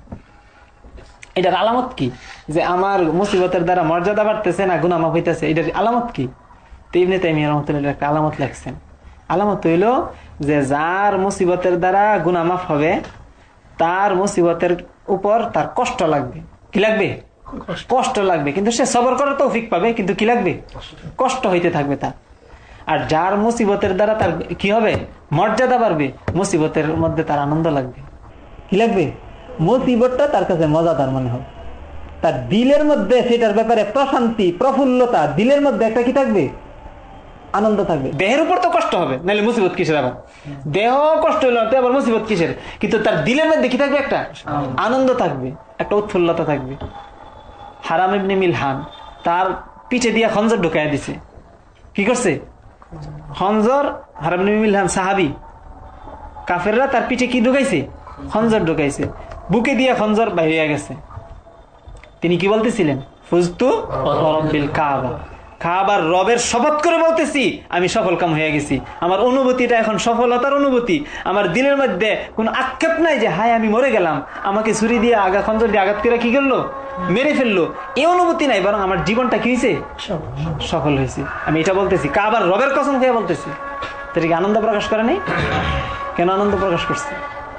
এটার আলামত কি যে আমার মুসিবতের দ্বারা মর্যাদা বাড়তেছে না গুনাহ মাফ হইতেছে? এটার আলামত কি? ইবনে তাইমিয়া রাহমাতুল্লাহ একটা আলামত লিখছেন। আলামত হইল যে যার মুসিবতের দ্বারা গুনাহ মাফ হবে, তার মুসিবতের উপর তার কষ্ট লাগবে। কি লাগবে? কষ্ট লাগবে। কিন্তু সে সবর করার তৌফিক পাবে, কিন্তু কি লাগবে? কষ্ট হইতে থাকবে তার। আর যার মুসিবতের দ্বারা তার কি হবে? মর্যাদা বাড়বে, মুসিবতের মধ্যে তার আনন্দ লাগবে। কি লাগবে? মুসিবতটা তার কাছে মজাদার মনে হবে। তার দিলের মধ্যে সেটার ব্যাপারে প্রশান্তি, প্রফুল্লতা, দিলের মধ্যে একটা কি থাকবে? আনন্দ থাকবে। দেহের উপর তো কষ্ট হবে, নাহলে মুসিবত কিসের? আবার দেহ কষ্ট হইল আবার মুসিবত কিসের? কিন্তু তার দিলের মধ্যে কি থাকবে? একটা আনন্দ থাকবে, একটা উৎফুল্লতা থাকবে। হারাম ইবনে মিলহান তার পিঠে দিয়া খঞ্জর ঢুকাইয়া দিছে। কি করছে? খঞ্জর। হারাম ইবনে মিলহান সাহাবী। কাফেররা তার পিঠে কি ঢুকাইছে? খঞ্জর ঢুকাইছে। বুকে দিয়া খঞ্জর বাইরে গেছে। তিনি কি বলতেছিলেন? ফুজতু বিল কাবা, কাবার রবের শপথ করে বলতেছি আমি সফল কাম হয়ে গেছি। আমার অনুভূতিটা এখন সফলতার অনুভূতি। আমার দিলের মধ্যে কোন আক্ষেপ নাই যে হায় আমি মরে গেলাম, আমাকে ছুরি দিয়ে খঞ্জর দিয়ে আঘাত করে কি করলো? মেরে ফেললো। এই অনুভূতি নাই, বরং আমার জীবনটা কি হয়েছে? সফল হয়েছে। আমি এটা বলতেছি, কাবার রবের কসম খেয়ে বলতেছি। তো ঠিক আনন্দ প্রকাশ করে নাই? কেন আনন্দ প্রকাশ করছে?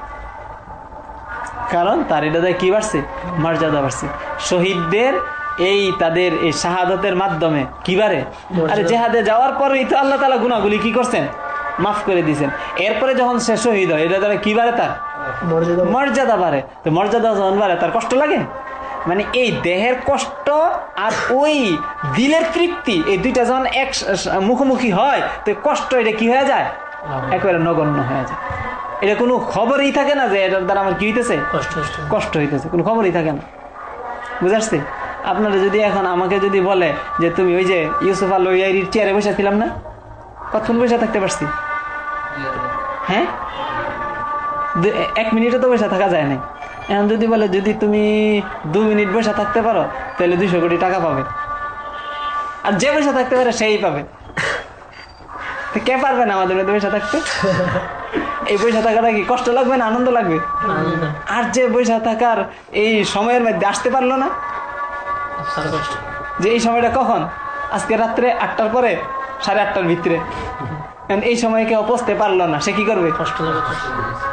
কারণ তার এটা কি বাড়ছে? মর্যাদা বাড়ছে। শহীদদের এই তাদের এই শাহাদাতের মাধ্যমে কি বাড়ে? আরে জিহাদে যাওয়ার পরেই তো আল্লাহ তাআলা গুনাহগুলি কি করছেন? মাফ করে দিয়েছেন। এরপরে যখন সে শহীদ হয়, এটা দ্বারা কি বাড়ে? তার মর্যাদা বাড়ে। তো মর্যাদা যখন বাড়ে, তার কষ্ট লাগে। মানে এই দেহের কষ্ট আর ওই দিলের তৃপ্তি, এই দুইটা যখন এক মুখোমুখি হয়, তো কষ্ট এটা কি হয়ে যায়? একেবারে নগণ্য হয়ে যায়। এটা কোনো খবরই থাকে না যে এটার দ্বারা আমার কি হইতেছে? কষ্ট হইতেছে। কোনো খবরই থাকে না। বুঝে আসছে? আপনারা যদি এখন আমাকে যদি বলে যে তুমি ওই যে ইউসুফ আল-ওয়াইরির চেয়ারে বসে ছিলাম না, কতক্ষণ বসে থাকতে পারছি? হ্যাঁ, 1 মিনিটও তো বসে থাকা যায় না। এখন যদি বলে যদি তুমি 2 মিনিট বসে থাকতে পারো, তাহলে 200 কোটি টাকা পাবে। আর যে বসে থাকতে পারে সেই পাবে। কে পারবে না আমাদের মধ্যে বসে থাকতে? এই বৈশা থাকাটা কি কষ্ট লাগবে না আনন্দ লাগবে? আর যে বৈশা থাকার এই সময়ের মধ্যে আসতে পারলো না, যে এই সময়টা কখন? আজকে রাত্রে 8টার পরে 8:30টার ভিতরে। এই সময় কেউ পৌঁছতে পারলো না, সে কি করবে? কষ্ট লাগবে।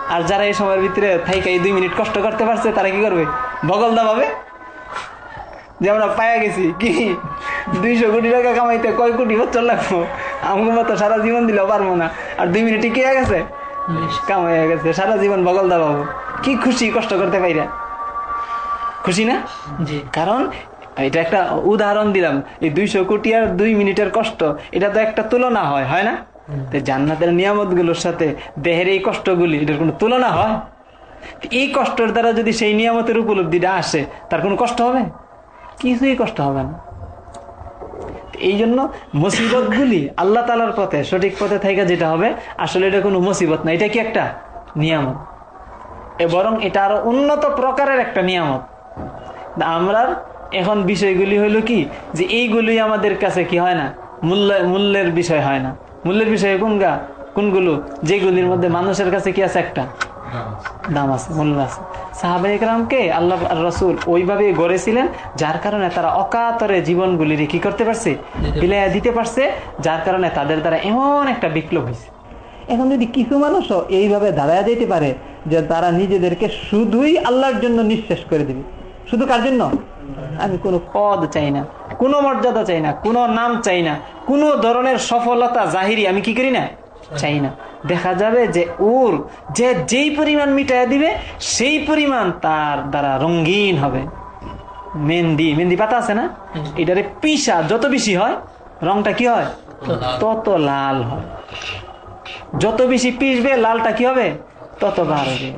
আর যারা এই সময়ের ভিতরে থাইকা এই 2 মিনিট কষ্ট করতে পারছে তারা কি করবে? বগল দাবাবে যে আমরা পায়া গেছি কি 200 কোটি টাকা কামাইতে কয় কোটি বছর লাগবো, আমার মতো সারা জীবন দিলেও পারবো না, আর 2 মিনিটে কি হয়ে গেছে? কামাই হয়ে গেছে, সারা জীবন বগল দাবাবো। কি খুশি কষ্ট করতে পাইরা, খুশি না? কারণ এটা একটা উদাহরণ দিলাম, এই 200 কোটি আর 2 মিনিটের কষ্ট, এটা তো একটা তুলনা হয় না? জান্নাতের নিয়ামত গুলোর সাথে দেহের এই কষ্টগুলি, এটার কোনো তুলনা হয়? এই কষ্টের দ্বারা যদি সেই নিয়ামতের উপলব্ধিটা আসে, তার কোনো কষ্ট হবে? কিছুই কষ্ট হবে না। এই জন্য মুসিবত গুলি আল্লাহ তাআলার পথে, সঠিক পথে থাইকা যেটা হবে, আসলে এটা কোনো মুসিবত না, এটা কি একটা নিয়ামত, বরং এটা আরো উন্নত প্রকারের একটা নিয়ামত। আমরা এখন বিষয়গুলি হইলো কি, যে এইগুলি আমাদের কাছে কি হয় না, মূল্যের বিষয় হয় না। মূল্যের বিষয় কোনগুলো? যেগুলির মধ্যে মানুষের কাছে কি আছে? একটা দাম আছে, মূল্য আছে। সাহাবায়ে কেরামকে আল্লাহ রাসূল ওইভাবে গড়েছিলেন, যার কারণে তারা অকাতরে জীবনগুলির কি করতে পারছে? বিলাইয়া দিতে পারছে, যার কারণে তাদের দ্বারা এমন একটা বিপ্লব হয়েছে। এখন যদি কিছু মানুষও এইভাবে দাঁড়ায় যেতে পারে যে তারা নিজেদেরকে শুধুই আল্লাহর জন্য নিঃশেষ করে দিবে, শুধু কার জন্য? আমি কোনো পদ চাই না, কোনো মর্যাদা চাই না, কোনো নাম চাই না, কোনো ধরনের সফলতা জাহিরি আমি কি করি না, চাই না। দেখা যাবে যে ওর যেই পরিমাণ মিটাইয়া দিবে, সেই পরিমাণ তার দ্বারা রঙিন হবে। মেহেন্দি পাতা আছে না, এটারে পিসা যত বেশি হয়, রংটা কি হয়? তত লাল হয়। যত বেশি পিসবে, লালটা কি হবে? তত বাড়বে।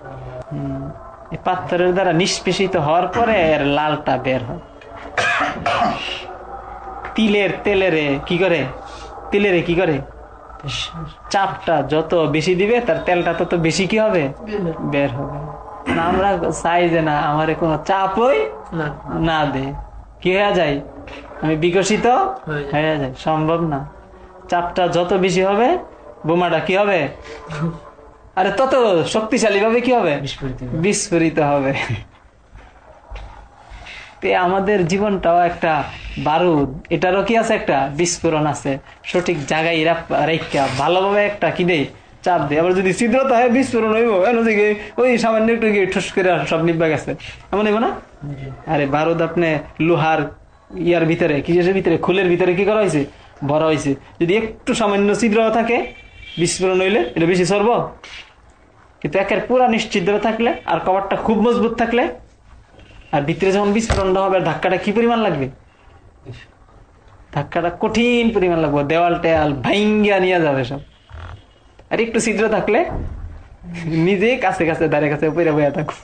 পাথরের দ্বারা নিষ্পেষিত হওয়ার পরে এর লালটা বের হয়। তেলেরে কি করে? চাপটা যত বেশি দিবে, তার তেলটা তত বেশি কি হবে? বের হবে। আমরা চাই যে না, আমার কোনো চাপই না দে, কি হয়ে যায়? আমি বিকশিত হয়ে যায়। সম্ভব না। চাপটা যত বেশি হবে, বোমাটা কি হবে? আরে তত শক্তিশালী ভাবে কি হবে? বিস্ফোরিত হবে। আমাদের জীবনটাও একটা বারুদ, এটারও কি আছে? একটা বিস্ফোরণ আছে। সঠিক জায়গায় রাখা ভালোভাবে একটা কি দেয়? চাপ দেয়। আবার যদি ছিদ্রতা হয়, বিস্ফোরণ হইব, ওই সামান্য একটু গিয়ে ঠুস করে সব নিভা গেছে, এমন হইব না? আরে বারুদ আপনি লোহার ইয়ার ভিতরে, কিসের ভিতরে, খুলের ভিতরে কি করা হয়েছে? ভরা হয়েছে। যদি একটু সামান্য ছিদ্র থাকে, বিস্ফোরণ হইলে এটা বেশি সরব। কিন্তু একের পুরা নিশ্চিদ্র থাকলে, আর কভারটা খুব মজবুত থাকলে, আর ভিতরে যখন বিস্ফোরণটা হবে, ধাক্কাটা কি পরিমাণ লাগবে? ধাক্কাটা কঠিন পরিমাণ লাগবে, দেওয়াল টেয়াল ভাঙ্গিয়া নিয়ে যাবে সব। আর একটু ছিদ্র থাকলে নিজেই কাছে কাছে দাঁড়িয়ে কাছে পইরা বইয়া থাকো।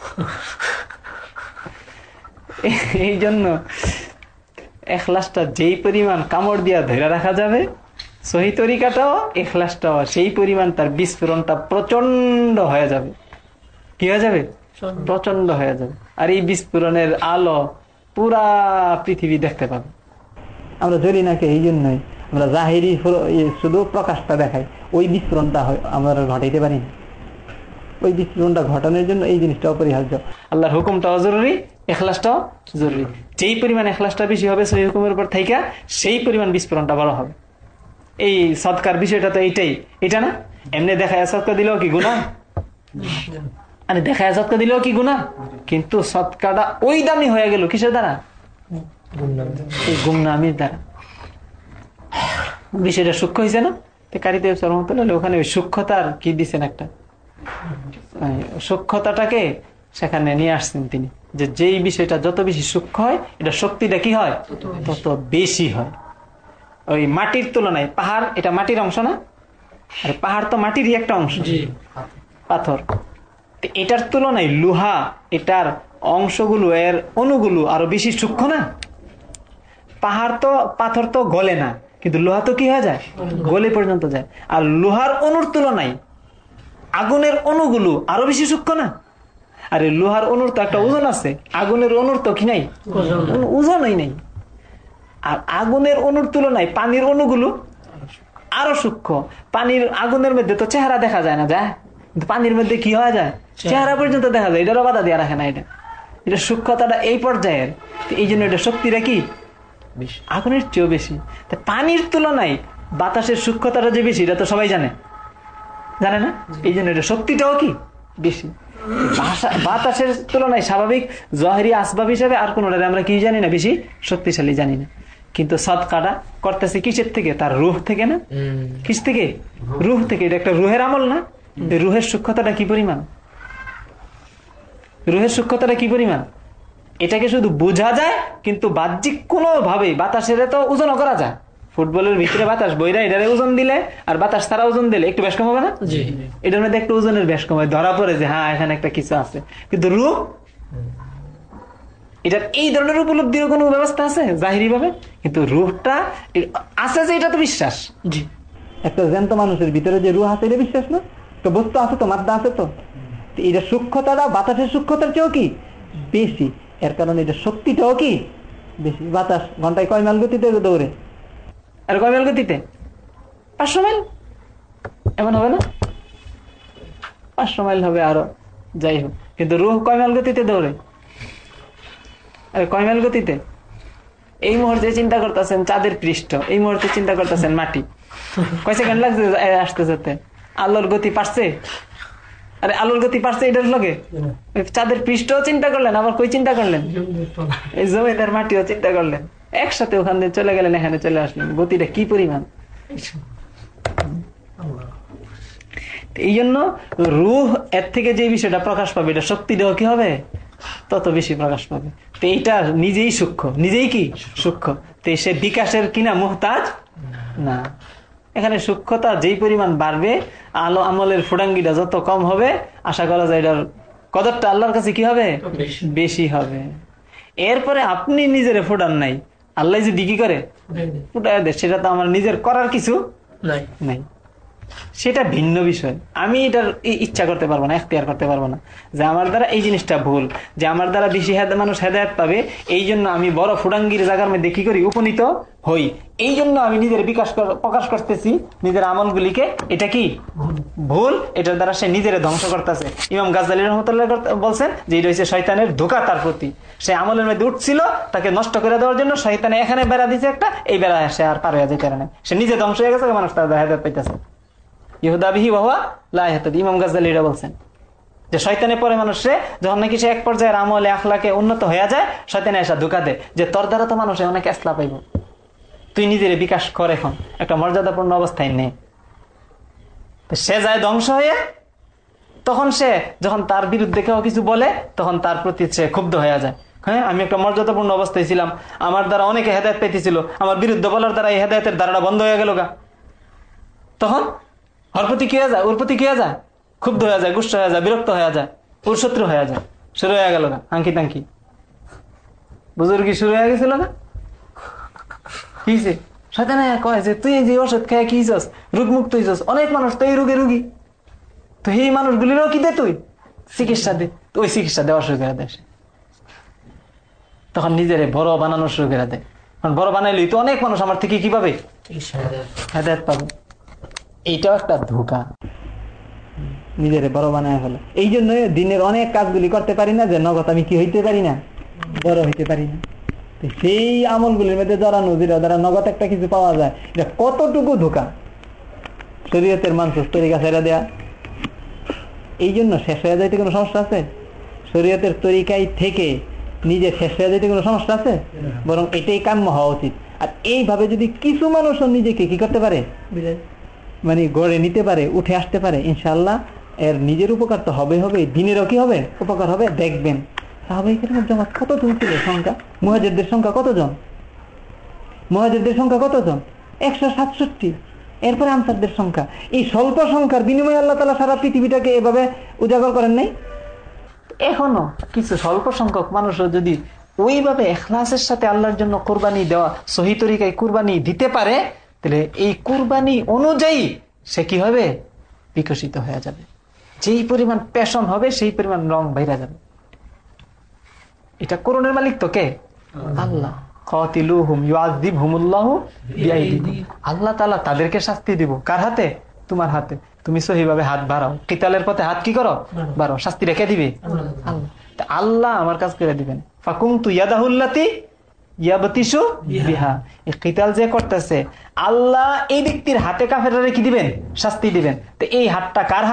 এই জন্য এখলাসটা যেই পরিমাণ কামড় দিয়া ধরে রাখা যাবে, সহি তরিকাটাও এখলাসটাও সেই পরিমাণ তার বিস্ফোরণটা প্রচন্ড হয়ে যাবে। কি হয়ে যাবে? প্রচন্ড হয়ে যাবে। আর এই বিস্ফোরণের আলো পুরা পৃথিবী দেখতে পাবে। আমরা জ্বলি নাকি এই জন্যই আমরা জাহিরি শুধু প্রকাশটা দেখাই, ওই বিস্ফোরণটা আমরা ঘটাইতে পারি না। ওই বিস্ফোরণটা ঘটানোর জন্য এই জিনিসটা অপরিহার্য। আল্লাহর হুকুমটাও জরুরি, এখলাসটাও জরুরি। যেই পরিমাণ এখলাসটা বেশি হবে সেই হুকুমের উপর থাইকা, সেই পরিমাণ বিস্ফোরণটা বড় হবে। এই সদকার বিষয়টা তো এটা না, এমনি দেখায় সদকা দিলেও কি গুনাহ? আরে দেখায় সদকা দিলেও কি গুনাহ? কিন্তু সদকাটা ওই দামি হয়ে গেল কিসের দ্বারা? গুমনামির দ্বারা। বিষয়টা সূক্ষ্ম হয়েছে না? কারিতে ওখানে ওই সূক্ষ্মতার কি দিচ্ছেন, একটা সূক্ষ্মতাটাকে সেখানে নিয়ে আসছেন তিনি, যে যেই বিষয়টা যত বেশি সূক্ষ্ম হয়, এটা শক্তিটা কি হয়? তত বেশি হয়। ওই মাটির তুলনায় পাহাড়, এটা মাটির অংশ না? আর পাহাড় তো মাটিরই একটা অংশ, পাথর। এটার তুলনায় লোহা, এটার অংশগুলো, এর অণুগুলো আরো বেশি সূক্ষ্ম না? পাথর তো গলে না, কিন্তু লোহা তো কি হয়ে যায়? গলে পর্যন্ত যায়। আর লোহার অণুর তুলনায় আগুনের অণুগুলো আরো বেশি সূক্ষ্ম না? আরে লোহার অণুর তো একটা ওজন আছে, আগুনের অণুর তো কি নাই? ওজনই নেই। আর আগুনের অণুর তুলনায় পানির অণুগুলো আরো সূক্ষ্ম। আগুনের মধ্যে তো চেহারা দেখা যায় না, যায়? কিন্তু পানির মধ্যে কি হয়ে যায়? চেহারা পর্যন্ত দেখা যায়। এটারও বাধা দিয়ে রাখে না। এটা সূক্ষ্মতাটা এই পর্যায়ের, এই জন্য এটা শক্তিটা কি? আগুনের চেয়েও বেশি। পানির তুলনায় বাতাসের সূক্ষ্মতাটা যে বেশি, এটা তো সবাই জানে না? এই জন্য এটা শক্তিটাও কি? বেশি। বাতাসের তুলনায় স্বাভাবিক জহেরি আসবাব হিসাবে আর কোনটা আমরা কি জানি না, বেশি শক্তিশালী জানি না। কিন্তু সদকাটা করতেছে কিসের থেকে? তার রুহ থেকে না? কিস থেকে? রুহ থেকে। এটা একটা রুহের আমল না? রুহের সূক্ষ্মতাটা কি পরিমাণ? রুহের সূক্ষ্মতাটা কি পরিমাণ? এটাকে শুধু বোঝা যায়, কিন্তু বাহ্যিক কোনো ভাবে বাতাসের তো ওজন করা যায়। ফুটবলের ভিতরে বাতাস বইরা এটারে ওজন দিলে আর বাতাস তারা ওজন দিলে একটু বেশ কম হবে না? এটার মধ্যে একটু ওজনের বেশ কম হয়, ধরা পড়ে যে হ্যাঁ এখানে একটা কিছু আছে। কিন্তু রূহ, এটার এই ধরনের উপলব্ধির কোনো ব্যবস্থা আছে জাহিরি ভাবে? কিন্তু রূহটা আছে যে এটা তো বিশ্বাস। জি, একটা জ্যান্ত মানুষের ভিতরে যে রূহ আছে এটা বিশ্বাস না? তো বস্তু আছে তো, মাদ্দা আছে তো, এটা সূক্ষ্মতাটা বাতাসের সূক্ষ্মতার চেয়েও কি বেশি। এর কারণে এটা শক্তিটাও কি বেশি। বাতাস ঘন্টায় কয় মাইল গতিতে দৌড়ে? আর কয় মাইল গতিতে? 500 মাইল। এমন হবে না? 500 মাইল হবে আরো, যাই হোক। কিন্তু রূহ কয় মাইল গতিতে দৌড়ে? আরে কয় মাইল গতিতে? এই মুহূর্তে চিন্তা করতেছেন চাঁদের পৃষ্ঠ, এই মুহূর্তে চিন্তা করতেছেন মাটি, কয় সেকেন্ড লাগছে আসতে যেতে? আলোর গতি পারছে? আরে আলোর গতি পারছে এটার লগে? চাঁদের পৃষ্ঠও চিন্তা করলেন, আবার কই চিন্তা করলেন? এই জমিদার মাটিও চিন্তা করলেন, একসাথে ওখান দিয়ে চলে গেলেন, এখানে চলে আসলেন। গতিটা কি পরিমাণ! এই জন্য রূহ এর থেকে যে বিষয়টা প্রকাশ পাবে, এটা শক্তি দেওয়া কি হবে? তত বেশি প্রকাশ পাবে। তো এইটা নিজেই সূক্ষ্ম, নিজেই কি সূক্ষ্ম। তো সে বিকাশের কিনা মুহতাজ না। এখানে সূক্ষ্মতা যেই পরিমাণ বাড়বে, আলো আমলের ফুটাঙ্গিটা যত কম হবে, আশা করা যায় এটার কদরটা আল্লাহর কাছে কি হবে? বেশি হবে। এরপরে আপনি নিজের ফুটান নাই, আল্লাহ যদি কি করে ফুটায় দেয়, সেটা তো আমার নিজের করার কিছু নাই, সেটা ভিন্ন বিষয়। আমি এটার ইচ্ছা করতে পারবো না, এখতিয়ার করতে পারবো না যে আমার দ্বারা এই জিনিসটা ভুল, যে আমার দ্বারা বেশি মানুষ হেদায়েত পাবে, এই জন্য আমি বড় ফুটাঙ্গির জায়গার মধ্যে কি করি? উপনীত হই। এই জন্য আমি নিজের বিকাশ প্রকাশ করতেছি নিজের আমলগুলিকে। এটা কি ভুল, এটার দ্বারা সে নিজের ধ্বংস করতেছে। ইমাম গাজ্জালী রাহমাতুল্লাহ বলছেন যে এটা হচ্ছে শয়তানের ধোঁকা তার প্রতি। সে আমলের মধ্যে উঠছিল, তাকে নষ্ট করে দেওয়ার জন্য শয়তানে এখানে বেড়া দিছে একটা, এই বেড়া সে আর পার হয়ে যেতে পারে না, সে নিজে ধ্বংস হয়ে গেছে, মানুষ তার হেদায়েত পাইতেছে। ইহুদা বিহি ওয়া হুয়া লা ইয়াহতাদি। ইমাম গাজ্জালী এটা বলছেন যে শয়তানের পরে মানুষে যখন নাকি সে এক পর্যায়ের আমলে আখলাকে উন্নত হয়ে যায়, শয়তানে এসে ধোঁকা দেয় যে তোর দ্বারা তো মানুষে অনেক ইসলাম পাইব, তুই নিজের বিকাশ কর, এখন একটা মর্যাদাপূর্ণ অবস্থায় নেই। সে যায় ধ্বংস হয়ে, তখন সে যখন তার বিরুদ্ধে কেউ কিছু বলে, তখন তার প্রতি সে ক্ষুব্ধ হয়ে যায়। হ্যাঁ, আমি একটা মর্যাদাপূর্ণ অবস্থায় ছিলাম, আমার দ্বারা অনেকে হেদায়েত পেতেছিল, আমার বিরুদ্ধে বলার দ্বারা এই হেদায়েতের দ্বারাটা বন্ধ হয়ে গেল গা। তখন ওর প্রতি কি হয়ে যায়? ওর প্রতি কি হয়ে যায়? ক্ষুব্ধ হয়ে যায়, গুস্সা হয়ে যায়, বিরক্ত হয়ে যায়, ওর শত্রু হয়ে যায়, শুরু হয়ে গেল না হাঙ্কি টাঙ্কি, বুজুর্গি শুরু হয়ে গেছিল না? কি শয়তানে কয় যে তুই যে ওষুধ খেয়ে কি হইছস, রোগ মুক্ত হইছস, অনেক মানুষ তো এই রোগে রুগী, তো এই মানুষগুলিরও কি দে, তুই চিকিৎসা দে। ওই চিকিৎসা দেওয়া শুরু করে দেয়, তখন নিজের বড় বানানো শুরু করে দেয়। কারণ বড় বানাইলেই তো অনেক মানুষ আমার থেকে কি পাবে? হেদায়েত পাবে। এইটাও একটা ধোঁকা, নিজের বড় বানায় ফেলে। এই জন্য দিনের অনেক কাজগুলি করতে পারি না, যে নগদ আমি কি হইতে পারি না, বড় হইতে পারি না। সেই আমলগুলির মধ্যে জড়ানো, যেটা দ্বারা নগদ একটা কিছু পাওয়া যায়, এটা কতটুকু ধোঁকা। শরীয়তের মানুষ তরিকা ছেড়ে দেয়া, এই জন্য শেষ হয়ে যাইতে কোনো সমস্যা আছে? শরীয়তের তরিকায় থেকে নিজে শেষ হয়ে যাইতে কোনো সমস্যা আছে? বরং এটাই কাম্য হওয়া উচিত। আর এইভাবে যদি কিছু মানুষও নিজেকে কি করতে পারে, মানে গড়ে নিতে পারে, উঠে আসতে পারে, ইনশাআল্লাহ এর নিজের উপকার তো হবে, দিনেরও কি হবে? উপকার হবে। দেখবেন সাহাবায়ে কেরামের জামাত কতজন ছিল সংখ্যা, মুহাজিরদের সংখ্যা কতজন? মুহাজিরদের সংখ্যা কতজন? 167। এরপরে আনসারদের সংখ্যা। এই স্বল্প সংখ্যার বিনিময়ে আল্লাহ তাআলা সারা পৃথিবীটাকে এভাবে উজাগর করেন নাই? এখনো কিছু স্বল্প সংখ্যক মানুষও যদি ওইভাবে ইখলাসের সাথে আল্লাহর জন্য কুরবানি দেওয়া, সহি তরিকায় কুরবানি দিতে পারে, তাহলে এই কুরবানি অনুযায়ী সে কি হবে? বিকশিত হয়ে যাবে। যেই পরিমাণ প্যাশন হবে, সেই পরিমাণ রং বাইরে যাবে। এটা করণের মালিক তো কে? আল্লাহ। কাতিলুহুম ইউআযিবহুমুল্লাহু বিআইদিকুম। আল্লাহ তাআলা তাদেরকে শাস্তি দিব কার হাতে? তোমার হাতে। তুমি সহিভাবে হাত বাড়াও, কিতালের পথে হাত কি করো? বাড়াও। শাস্তি রেখে দিবে আল্লাহ। আল্লাহ আমার কাজ করে দিবেন। ফাকুমতু ইয়াদাহুল্লাতি ইয়াবতিসু বিহা। এই কিতাল যে করতেছে, আল্লাহ এই ব্যক্তির হাতে কাফেররা কি দিবেন? শাস্তি দিবেন। তো এই হাতটা কার হাত?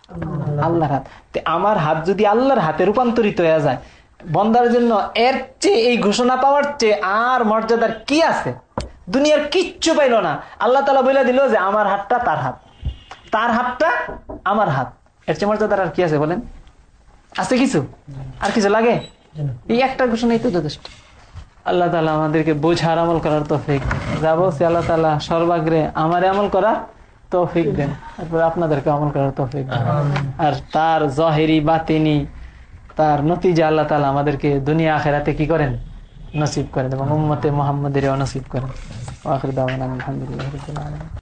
আল্লাহর হাত। আমার হাত যদি আল্লাহর হাতে রূপান্তরিত হয়ে যায়, বন্দার জন্য এর চেয়ে, এই ঘোষণা পাওয়ার চেয়ে আর মর্যাদার কি আছে? দুনিয়ার কিচ্ছু পাইল না, আল্লাহ তাআলা বলে দিল যে আমার হাতটা তার হাত, তার হাতটা আমার হাত। এর চেয়ে মর্যাদার আর কি আছে বলেন? আছে কিছু? আর কিছু লাগে? এই একটা ঘোষণাই তো যথেষ্ট। আল্লাহ তাআলা আমাদেরকে বোঝার আমল করার তৌফিক দেন। যা বলছি আল্লাহ তাআলা সর্বাগ্রে আমারে আমল করার তৌফিক দেন, তারপরে আপনাদেরকে আমল করার তৌফিক দেন। আর তার জাহিরি বাতিনি তার নতিজা আল্লাহ তাআলা আমাদেরকে দুনিয়া আখিরাতে কি করেন? নসিব করেন, এবং উম্মতে মুহাম্মাদের নসিব করেন। ওয়া আখিরু দাওয়ানা আলহামদুলিল্লাহি রাব্বিল আলামিন।